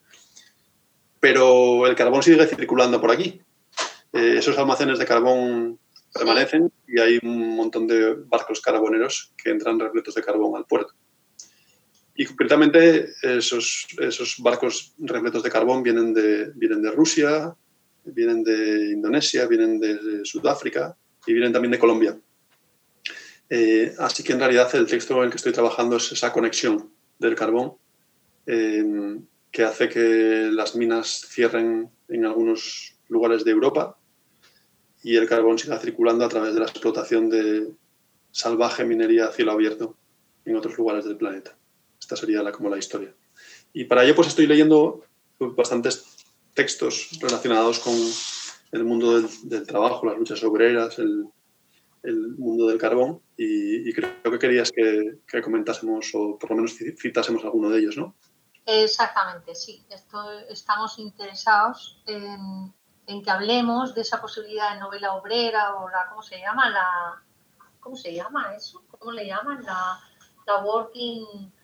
pero el carbón sigue circulando por aquí. Eh, esos almacenes de carbón permanecen y hay un montón de barcos carboneros que entran repletos de carbón al puerto. Y concretamente esos, esos barcos repletos de carbón vienen de, vienen de Rusia, vienen de Indonesia, vienen de Sudáfrica y vienen también de Colombia. Eh, así que en realidad el texto en el que estoy trabajando es esa conexión del carbón eh, que hace que las minas cierren en algunos lugares de Europa y el carbón siga circulando a través de la explotación de salvaje minería a cielo abierto en otros lugares del planeta. Esta sería la, como la historia. Y para ello pues estoy leyendo bastantes textos relacionados con el mundo del, del trabajo, las luchas obreras, el, el mundo del carbón y, y creo que querías que, que comentásemos o por lo menos citásemos alguno de ellos, ¿no? Exactamente, sí. Esto, estamos interesados en, en que hablemos de esa posibilidad de novela obrera o la, ¿cómo se llama? La, ¿cómo se llama eso? ¿Cómo le llaman? La, la working...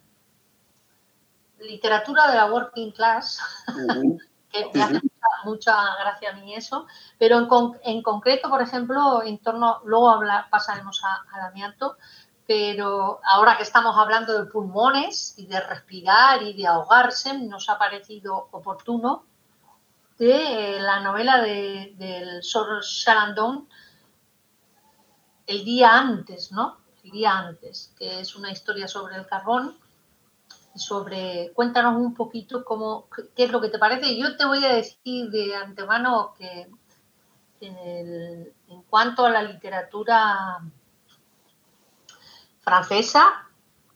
literatura de la working class. Uh-huh. Que me hace mucha, mucha gracia a mí eso, pero en, con, en concreto, por ejemplo, en torno, luego habla, pasaremos a, al amianto, pero ahora que estamos hablando de pulmones y de respirar y de ahogarse, nos ha parecido oportuno de la novela de, del Sor Chalandon, El día antes, ¿no? El día antes, que es una historia sobre el carbón. Sobre, cuéntanos un poquito cómo, qué es lo que te parece. Yo te voy a decir de antemano que en, el, en cuanto a la literatura francesa,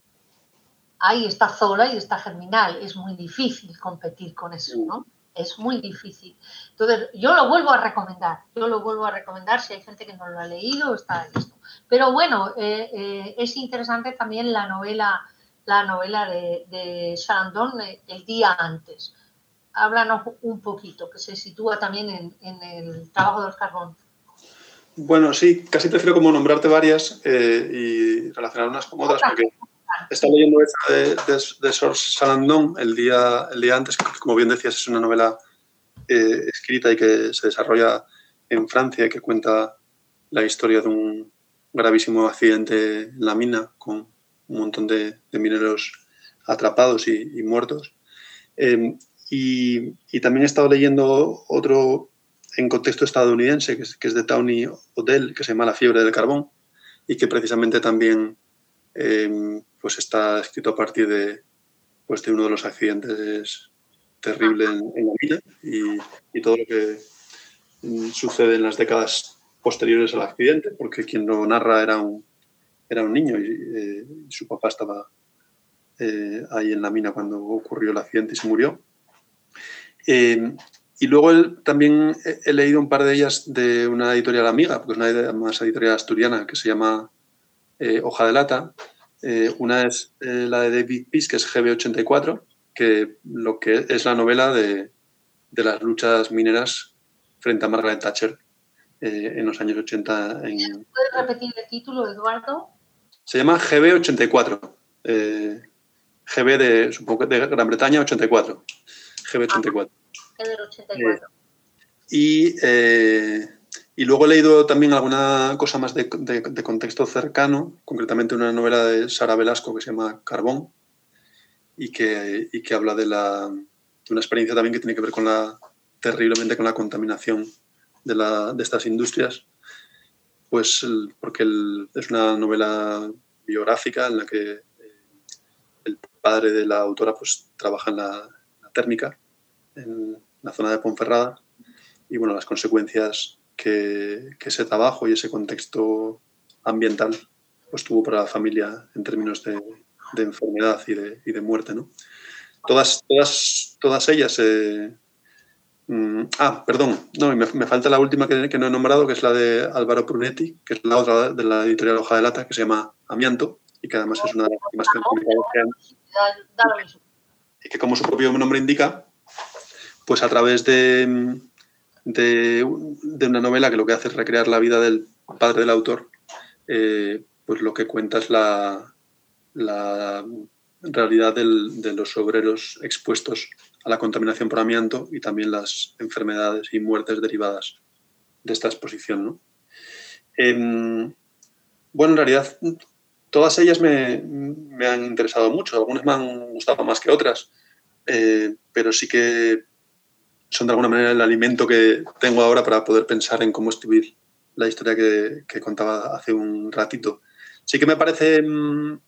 ahí está Zola y está Germinal. Es muy difícil competir con eso, ¿no? Es muy difícil. Entonces, yo lo vuelvo a recomendar. Yo lo vuelvo a recomendar si hay gente que no lo ha leído, está listo. Pero bueno, eh, eh, es interesante también la novela, la novela de, de Chalandon, El día antes. Háblanos un poquito, que se sitúa también en, en el trabajo del carbón. Bueno, sí, casi prefiero como nombrarte varias eh, y relacionar unas con otras, porque he estado leyendo esta de, de, de Georges Chalandon, el día, el día antes, que como bien decías es una novela eh, escrita y que se desarrolla en Francia y que cuenta la historia de un gravísimo accidente en la mina con un montón de, de mineros atrapados y, y muertos. Eh, y, y también he estado leyendo otro en contexto estadounidense, que es, que es de Tawny O'Dell, que se llama La fiebre del carbón, y que precisamente también eh, pues está escrito a partir de, pues de uno de los accidentes terribles en, en la mina y, y todo lo que mm, sucede en las décadas posteriores al accidente, porque quien lo narra era un, era un niño y, eh, y su papá estaba eh, ahí en la mina cuando ocurrió el accidente y se murió. Eh, Y luego él, también he, he leído un par de ellas de una editorial amiga, porque es una idea más editorial asturiana que se llama eh, Hoja de Lata. Eh, una es eh, la de David Peace, que es G B ochenta y cuatro, que lo que es la novela de, de las luchas mineras frente a Margaret Thatcher eh, en los años ochenta. En... ¿Puedes repetir el título, Eduardo? Se llama G B ochenta y cuatro. Eh, G B de, supongo que de Gran Bretaña, ochenta y cuatro. G B ochenta y cuatro. Del ochenta y cuatro. Eh, y, eh, y luego he leído también alguna cosa más de, de, de contexto cercano, concretamente una novela de Sara Velasco que se llama Carbón y que, y que habla de, la, de una experiencia también que tiene que ver con la, terriblemente con la contaminación de, la, de estas industrias, pues el, porque el, es una novela biográfica en la que eh, el padre de la autora pues trabaja en la, la térmica, en la zona de Ponferrada, y bueno, las consecuencias que, que ese trabajo y ese contexto ambiental pues tuvo para la familia en términos de, de enfermedad y de, y de muerte, ¿no? Todas, todas, todas ellas... Eh, mm, ah, perdón, no, me, me falta la última que, que no he nombrado, que es la de Álvaro Prunetti, que es la otra de la editorial Hoja de Lata, que se llama Amianto, y que además es una de las últimas que han publicado que han, y que, como su propio nombre indica, pues a través de, de, de una novela que lo que hace es recrear la vida del padre del autor, eh, pues lo que cuenta es la, la realidad del, de los obreros expuestos a la contaminación por amianto y también las enfermedades y muertes derivadas de esta exposición, ¿no? Eh, bueno, en realidad todas ellas me, me han interesado mucho, algunas me han gustado más que otras, eh, pero sí que son de alguna manera el alimento que tengo ahora para poder pensar en cómo escribir la historia que, que contaba hace un ratito. Sí que me parece mmm,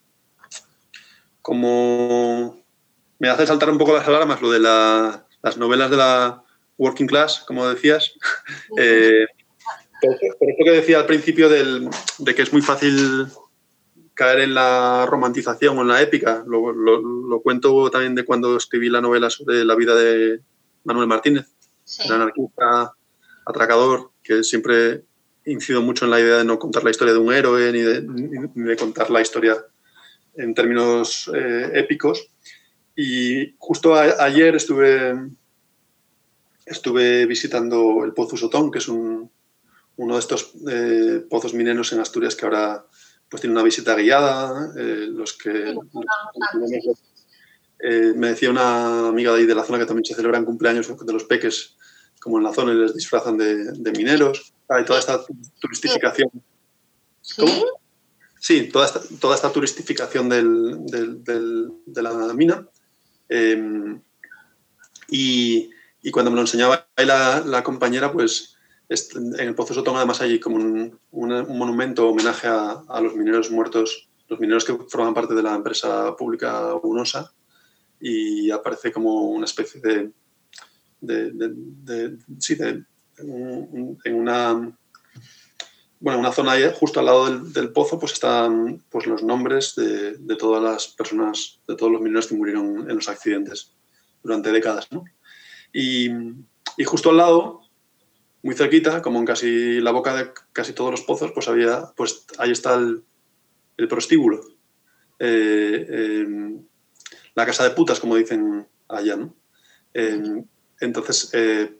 como... me hace saltar un poco las alarmas lo de la, las novelas de la working class, como decías. eh, por, por eso que decía al principio del, de que es muy fácil caer en la romantización o en la épica. Lo, lo, lo cuento también de cuando escribí la novela sobre la vida de Manuel Martínez, sí. El anarquista, atracador, que siempre incido mucho en la idea de no contar la historia de un héroe ni de, ni de contar la historia en términos eh, épicos. Y justo a, ayer estuve, estuve visitando el Pozo Sotón, que es un, uno de estos eh, pozos mineros en Asturias que ahora pues tiene una visita guiada, eh, los que... Los, Eh, me decía una amiga de ahí de la zona que también se celebran cumpleaños de los peques, como en la zona, y les disfrazan de, de mineros. Hay toda esta turistificación. ¿Sí? ¿Cómo? Sí, toda esta, toda esta turistificación del, del, del, de la mina. Eh, y, y cuando me lo enseñaba la, la compañera, pues en el Pozo Sotón además hay como un, un, un monumento, homenaje a, a los mineros muertos, los mineros que forman parte de la empresa pública UNOSA, y aparece como una especie de, de, de, de, sí, de en, en una... Bueno, en una zona ahí, justo al lado del, del pozo, pues están pues, los nombres de, de todas las personas, de todos los mineros que murieron en los accidentes durante décadas, ¿no? Y, y justo al lado, muy cerquita, como en casi la boca de casi todos los pozos, pues había, pues ahí está el, el prostíbulo. Eh, eh, la casa de putas, como dicen allá, ¿no? Eh, entonces, eh,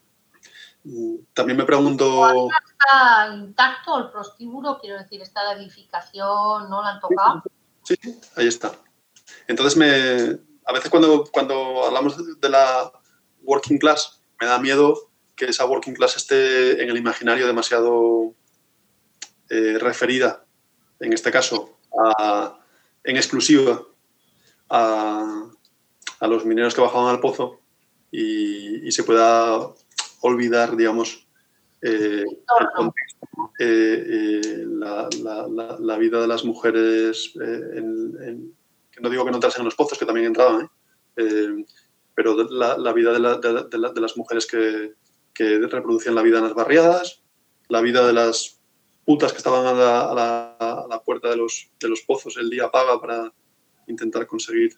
también me pregunto... ¿Está intacto el prostíbulo? Quiero decir, ¿está la edificación? ¿No la han tocado? Sí, sí, ahí está. Entonces, me, a veces cuando, cuando hablamos de la working class, me da miedo que esa working class esté en el imaginario demasiado eh, referida, en este caso, a, en exclusiva a, a los mineros que bajaban al pozo y, y se pueda olvidar, digamos, eh, el contexto, eh, eh, la, la, la, la vida de las mujeres, eh, en, en, que no digo que no entrasen en los pozos, que también entraban, ¿eh? Eh, pero la, la vida de, la, de, de, la, de las mujeres que, que reproducían la vida en las barriadas, la vida de las putas que estaban a la, a la, a la puerta de los, de los pozos el día paga para intentar conseguir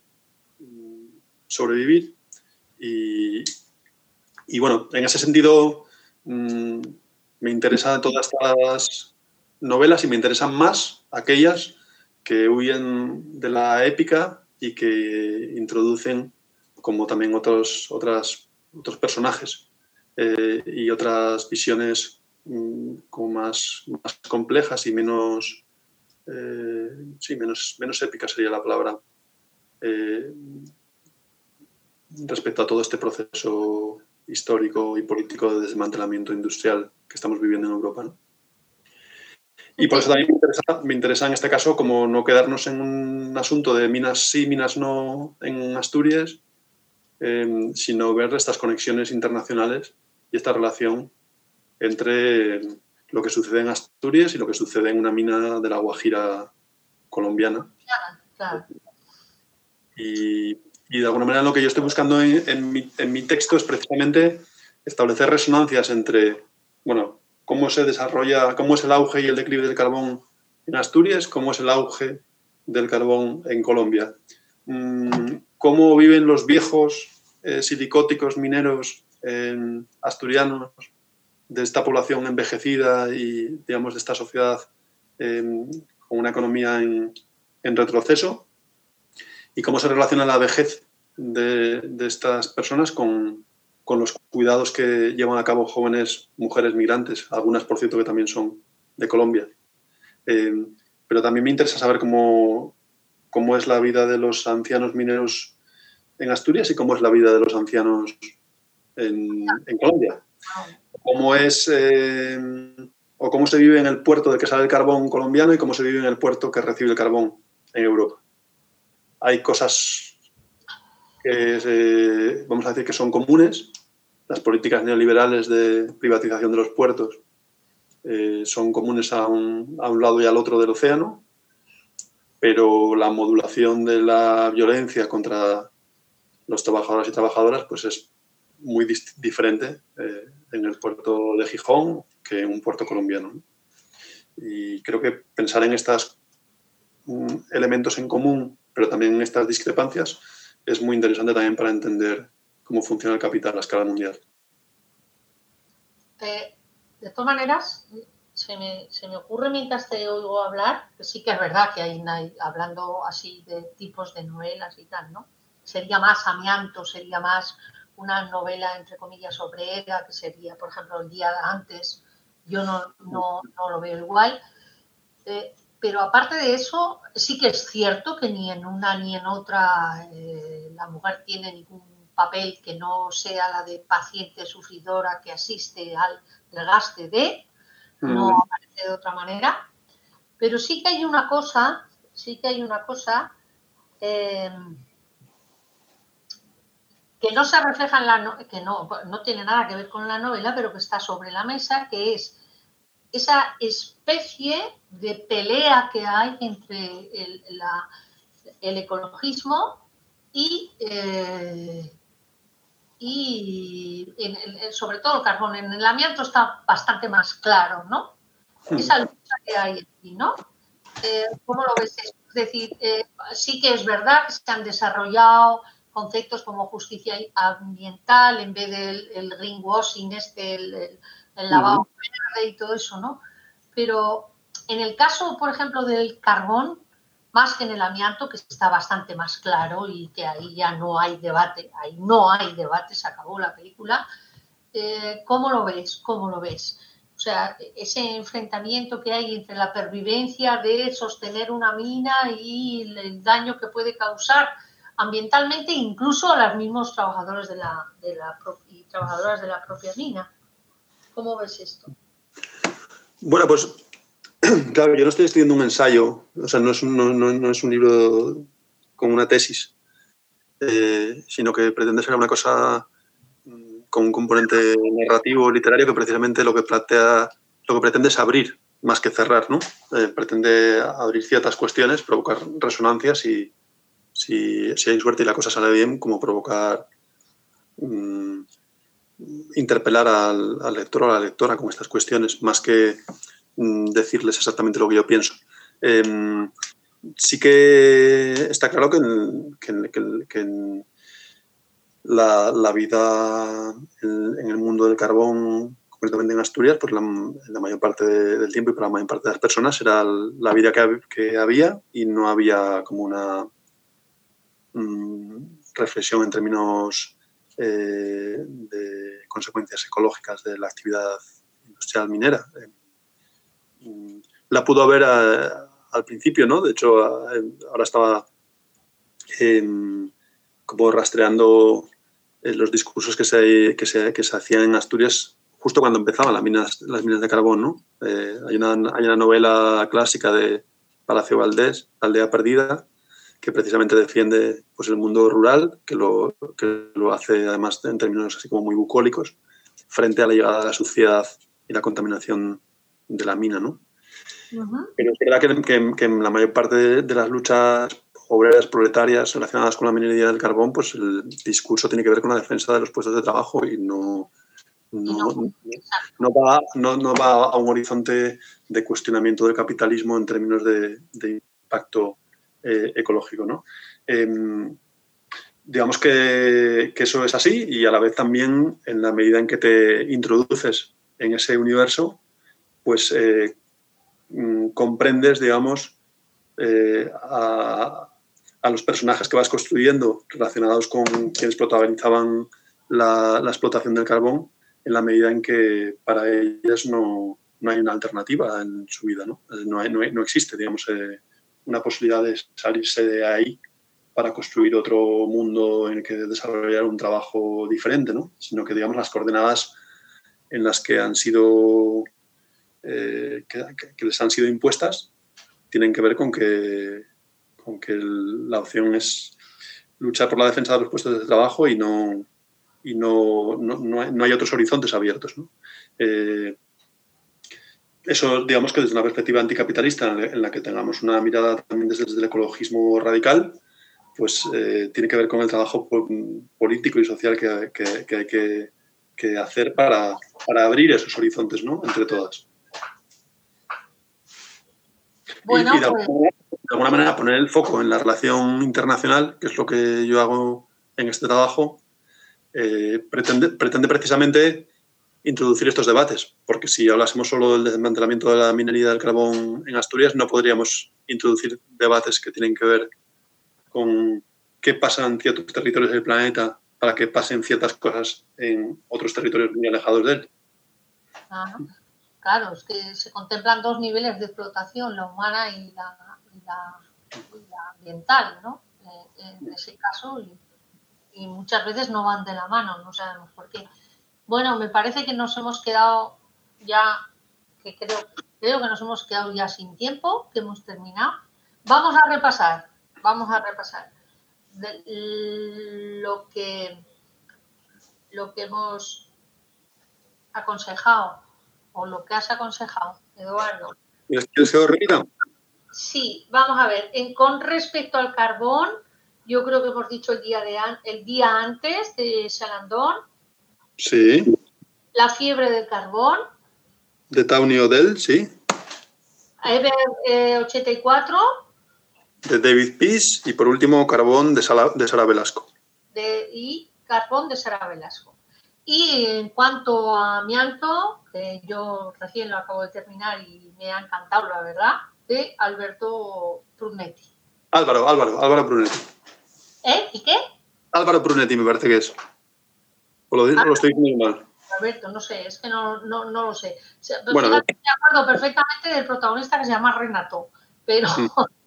sobrevivir. Y, y bueno, en ese sentido mmm, me interesan todas estas novelas y me interesan más aquellas que huyen de la épica y que introducen como también otros, otras, otros personajes eh, y otras visiones mmm, como más, más complejas y menos, eh, sí, menos, menos épica sería la palabra. Eh, respecto a todo este proceso histórico y político de desmantelamiento industrial que estamos viviendo en Europa, ¿no? Y por eso también me interesa, me interesa en este caso como no quedarnos en un asunto de minas sí, minas no en Asturias, eh, sino ver estas conexiones internacionales y esta relación entre lo que sucede en Asturias y lo que sucede en una mina de la Guajira colombiana. Claro. Y Y de alguna manera lo que yo estoy buscando en, en, mi, en mi texto es precisamente establecer resonancias entre, bueno, cómo se desarrolla, cómo es el auge y el declive del carbón en Asturias, cómo es el auge del carbón en Colombia, cómo viven los viejos eh, silicóticos mineros eh, asturianos de esta población envejecida y, digamos, de esta sociedad eh, con una economía en, en retroceso. Y cómo se relaciona la vejez de, de estas personas con, con los cuidados que llevan a cabo jóvenes mujeres migrantes, algunas, por cierto, que también son de Colombia. Eh, pero también me interesa saber cómo, cómo es la vida de los ancianos mineros en Asturias y cómo es la vida de los ancianos en, en Colombia. Cómo es, eh, o cómo se vive en el puerto de que sale el carbón colombiano y cómo se vive en el puerto que recibe el carbón en Europa. Hay cosas que se, vamos a decir que son comunes. Las políticas neoliberales de privatización de los puertos eh, son comunes a un, a un lado y al otro del océano, pero la modulación de la violencia contra los trabajadores y trabajadoras pues es muy dist- diferente eh, en el puerto de Gijón que en un puerto colombiano, ¿no? Y creo que pensar en estos mm, elementos en común, pero también en estas discrepancias, es muy interesante también para entender cómo funciona el capital a escala mundial. Eh, de todas maneras, se me, se me ocurre mientras te oigo hablar, que sí que es verdad que hay, hay hablando así de tipos de novelas y tal, ¿no? Sería más amianto, sería más una novela, entre comillas, obrera, que sería, por ejemplo, El día antes. Yo no, no, no lo veo igual. Eh, Pero aparte de eso, sí que es cierto que ni en una ni en otra eh, la mujer tiene ningún papel que no sea la de paciente sufridora que asiste al desgaste de, no aparece de otra manera. Pero sí que hay una cosa, sí que hay una cosa eh, que no se refleja en la no, que no, no tiene nada que ver con la novela, pero que está sobre la mesa, que es esa especie de pelea que hay entre el, la, el ecologismo y, eh, y en el, sobre todo el carbón. En el amianto está bastante más claro, ¿no? Esa lucha que hay aquí, ¿no? Eh, ¿Cómo lo ves esto? Es decir, eh, sí que es verdad que se han desarrollado conceptos como justicia ambiental en vez del el greenwashing, este, el, el, el lavado verde y todo eso, ¿no? Pero en el caso, por ejemplo, del carbón, más que en el amianto, que está bastante más claro y que ahí ya no hay debate, ahí no hay debate, se acabó la película. Eh, ¿Cómo lo ves? ¿Cómo lo ves? O sea, ese enfrentamiento que hay entre la pervivencia de sostener una mina y el daño que puede causar ambientalmente, incluso a los mismos trabajadores de la, de la y trabajadoras de la propia mina. ¿Cómo ves esto? Bueno, pues claro, yo no estoy escribiendo un ensayo, o sea, no es un, no, no, no es un libro con una tesis, eh, sino que pretende ser una cosa con un componente narrativo, literario, que precisamente lo que plantea, lo que pretende es abrir más que cerrar, ¿no? Eh, pretende abrir ciertas cuestiones, provocar resonancias y, si, si hay suerte y la cosa sale bien, como provocar, mmm, interpelar al, al lector o a la lectora con estas cuestiones, más que mmm, decirles exactamente lo que yo pienso. Eh, sí que está claro que en, que, que, que en la, la vida en, en el mundo del carbón, concretamente en Asturias, pues la, la mayor parte de, del tiempo y para la mayor parte de las personas era la vida que, que había y no había como una mmm, reflexión en términos eh, de consecuencias ecológicas de la actividad industrial minera. Eh, la pudo haber a, al principio, ¿no? De hecho, a, ahora estaba eh, como rastreando eh, los discursos que se, que, se, que se hacían en Asturias justo cuando empezaban las minas, las minas de carbón, ¿no? Eh, hay, una, hay una novela clásica de Palacio Valdés, La aldea perdida, que precisamente defiende pues, el mundo rural, que lo, que lo hace además en términos así como muy bucólicos, frente a la llegada de la suciedad y la contaminación de la mina, ¿no? Uh-huh. Pero es verdad que, que, que en la mayor parte de, de las luchas obreras, proletarias relacionadas con la minería del carbón, pues el discurso tiene que ver con la defensa de los puestos de trabajo y no, no, no, no, va, no, no va a un horizonte de cuestionamiento del capitalismo en términos de, de impacto eh, ecológico, ¿no? Eh, digamos que, que eso es así y a la vez también en la medida en que te introduces en ese universo, pues eh, comprendes, digamos, eh, a, a los personajes que vas construyendo relacionados con quienes protagonizaban la, la explotación del carbón en la medida en que para ellas no, no hay una alternativa en su vida, ¿no? No, hay, no, hay, no existe, digamos, eh, una posibilidad de salirse de ahí para construir otro mundo en el que desarrollar un trabajo diferente, ¿no? Sino que, digamos, las coordenadas en las que han sido eh, que, que les han sido impuestas tienen que ver con que, con que el, la opción es luchar por la defensa de los puestos de trabajo y no y no, no, no, hay, no hay otros horizontes abiertos, ¿no? Eh, eso, digamos que desde una perspectiva anticapitalista en la que tengamos una mirada también desde el ecologismo radical, pues eh, tiene que ver con el trabajo político y social que, que, que hay que, que hacer para, para abrir esos horizontes, ¿no? Entre todas. Bueno, y, y de, alguna manera, de alguna manera poner el foco en la relación internacional, que es lo que yo hago en este trabajo, eh, pretende, pretende precisamente introducir estos debates, porque si hablásemos solo del desmantelamiento de la minería del carbón en Asturias, no podríamos introducir debates que tienen que ver con qué pasa en ciertos territorios del planeta para que pasen ciertas cosas en otros territorios muy alejados de él. Ajá. Claro, es que se contemplan dos niveles de explotación, la humana y la, y la, y la ambiental, ¿no? En ese caso, y, y muchas veces no van de la mano, no sabemos por qué. Bueno, me parece que nos hemos quedado ya, que creo, creo que nos hemos quedado ya sin tiempo, que hemos terminado. Vamos a repasar, vamos a repasar de lo que, lo que hemos aconsejado. O lo que has aconsejado, Eduardo. ¿Quieres que lo repita? Sí, vamos a ver. En, con respecto al carbón, yo creo que hemos dicho el día, de an- el día antes de Salandón. Sí. La fiebre del carbón. De Tawny O'Dell, sí. Ever eh, ochenta y cuatro. De David Peace y por último Carbón de Sara, de Sara Velasco. De, y Carbón de Sara Velasco. Y en cuanto a amianto, que yo recién lo acabo de terminar y me ha encantado, la verdad, de Alberto Prunetti. Álvaro, Álvaro, Álvaro Prunetti. ¿Eh? ¿Y qué? Álvaro Prunetti me parece que es. O lo, ah, lo estoy diciendo mal. Alberto, no sé, es que no, no, no lo sé. O sea, bueno, fíjate, me acuerdo perfectamente del protagonista que se llama Renato, pero... Mm.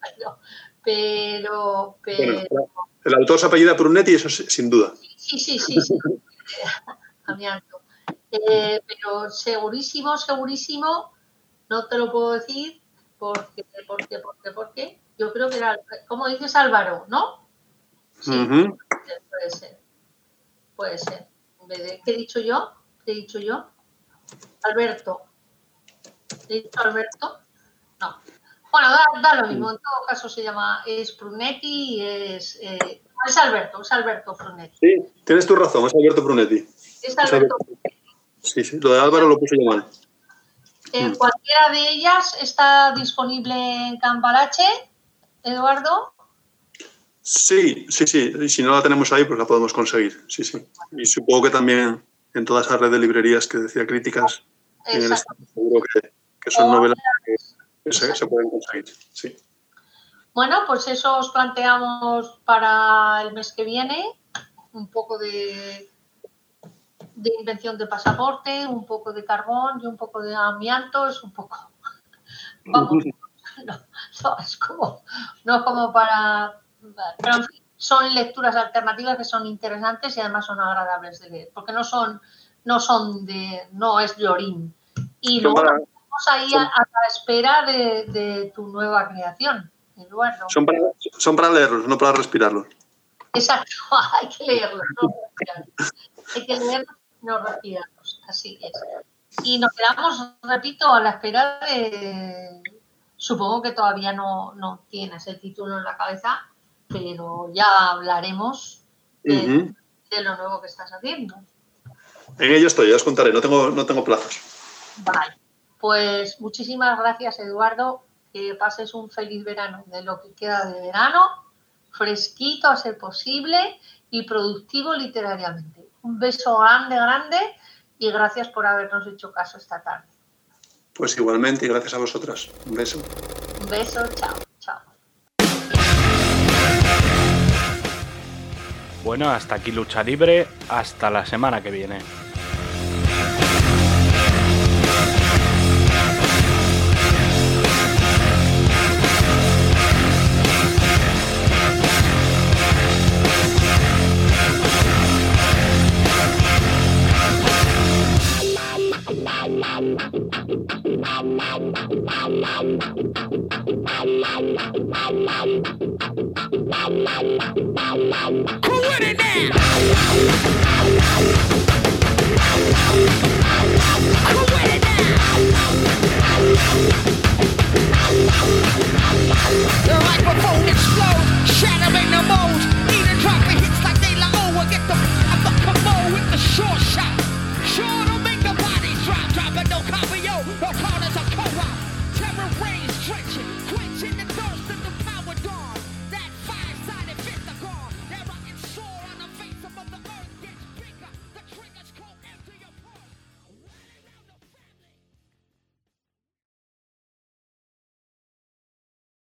pero, pero... Bueno, el autor se apellida Prunetti, eso sin duda. Sí, sí, sí, sí. sí. Amianto. Eh, pero segurísimo, segurísimo, no te lo puedo decir, porque, porque, porque, porque, yo creo que era, como dices, Álvaro, ¿no? Sí, uh-huh. puede ser, puede ser. ¿Qué he dicho yo? ¿Qué he dicho yo? Alberto. ¿He dicho Alberto? No. Bueno, da, da lo mismo, en todo caso se llama, es Prunetti y es, eh, es Alberto, es Alberto Prunetti. Sí, tienes tu razón, es Alberto Prunetti. Es Alberto Prunetti. Sí, sí, lo de Álvaro lo puse yo mal. Eh, mm. ¿Cualquiera de ellas está disponible en Cambalache, Eduardo? Sí, sí, sí, y si no la tenemos ahí, pues la podemos conseguir, sí, sí. Y supongo que también en toda esa red de librerías que decía Críticas, en el estado, seguro que, que son oh, novelas que... Se, se pueden conseguir, sí. Bueno, pues eso os planteamos para el mes que viene, un poco de, de invención de pasaporte, un poco de carbón y un poco de amianto, es un poco, vamos, no, no es como, no es como para, pero en fin, son lecturas alternativas que son interesantes y además son agradables de leer, porque no son, no son de, no es Llorín. Y luego estamos ahí a, a la espera de, de tu nueva creación, Eduardo. Son para, son para leerlos, no para respirarlos. Exacto, hay que leerlos, no respirarlos. Hay que leerlos, no respirarlos, así es. Y nos quedamos, repito, a la espera de... Supongo que todavía no, no tienes el título en la cabeza, pero ya hablaremos de, uh-huh. de lo nuevo que estás haciendo. En ello estoy, ya os contaré, no tengo, no tengo plazos. Vale, pues muchísimas gracias, Eduardo. Que pases un feliz verano de lo que queda de verano, fresquito a ser posible y productivo literariamente. Un beso grande, grande y gracias por habernos hecho caso esta tarde. Pues igualmente y gracias a vosotras. Un beso. Un beso, chao, chao. Bueno, hasta aquí Lucha Libre, hasta la semana que viene. Who with it now?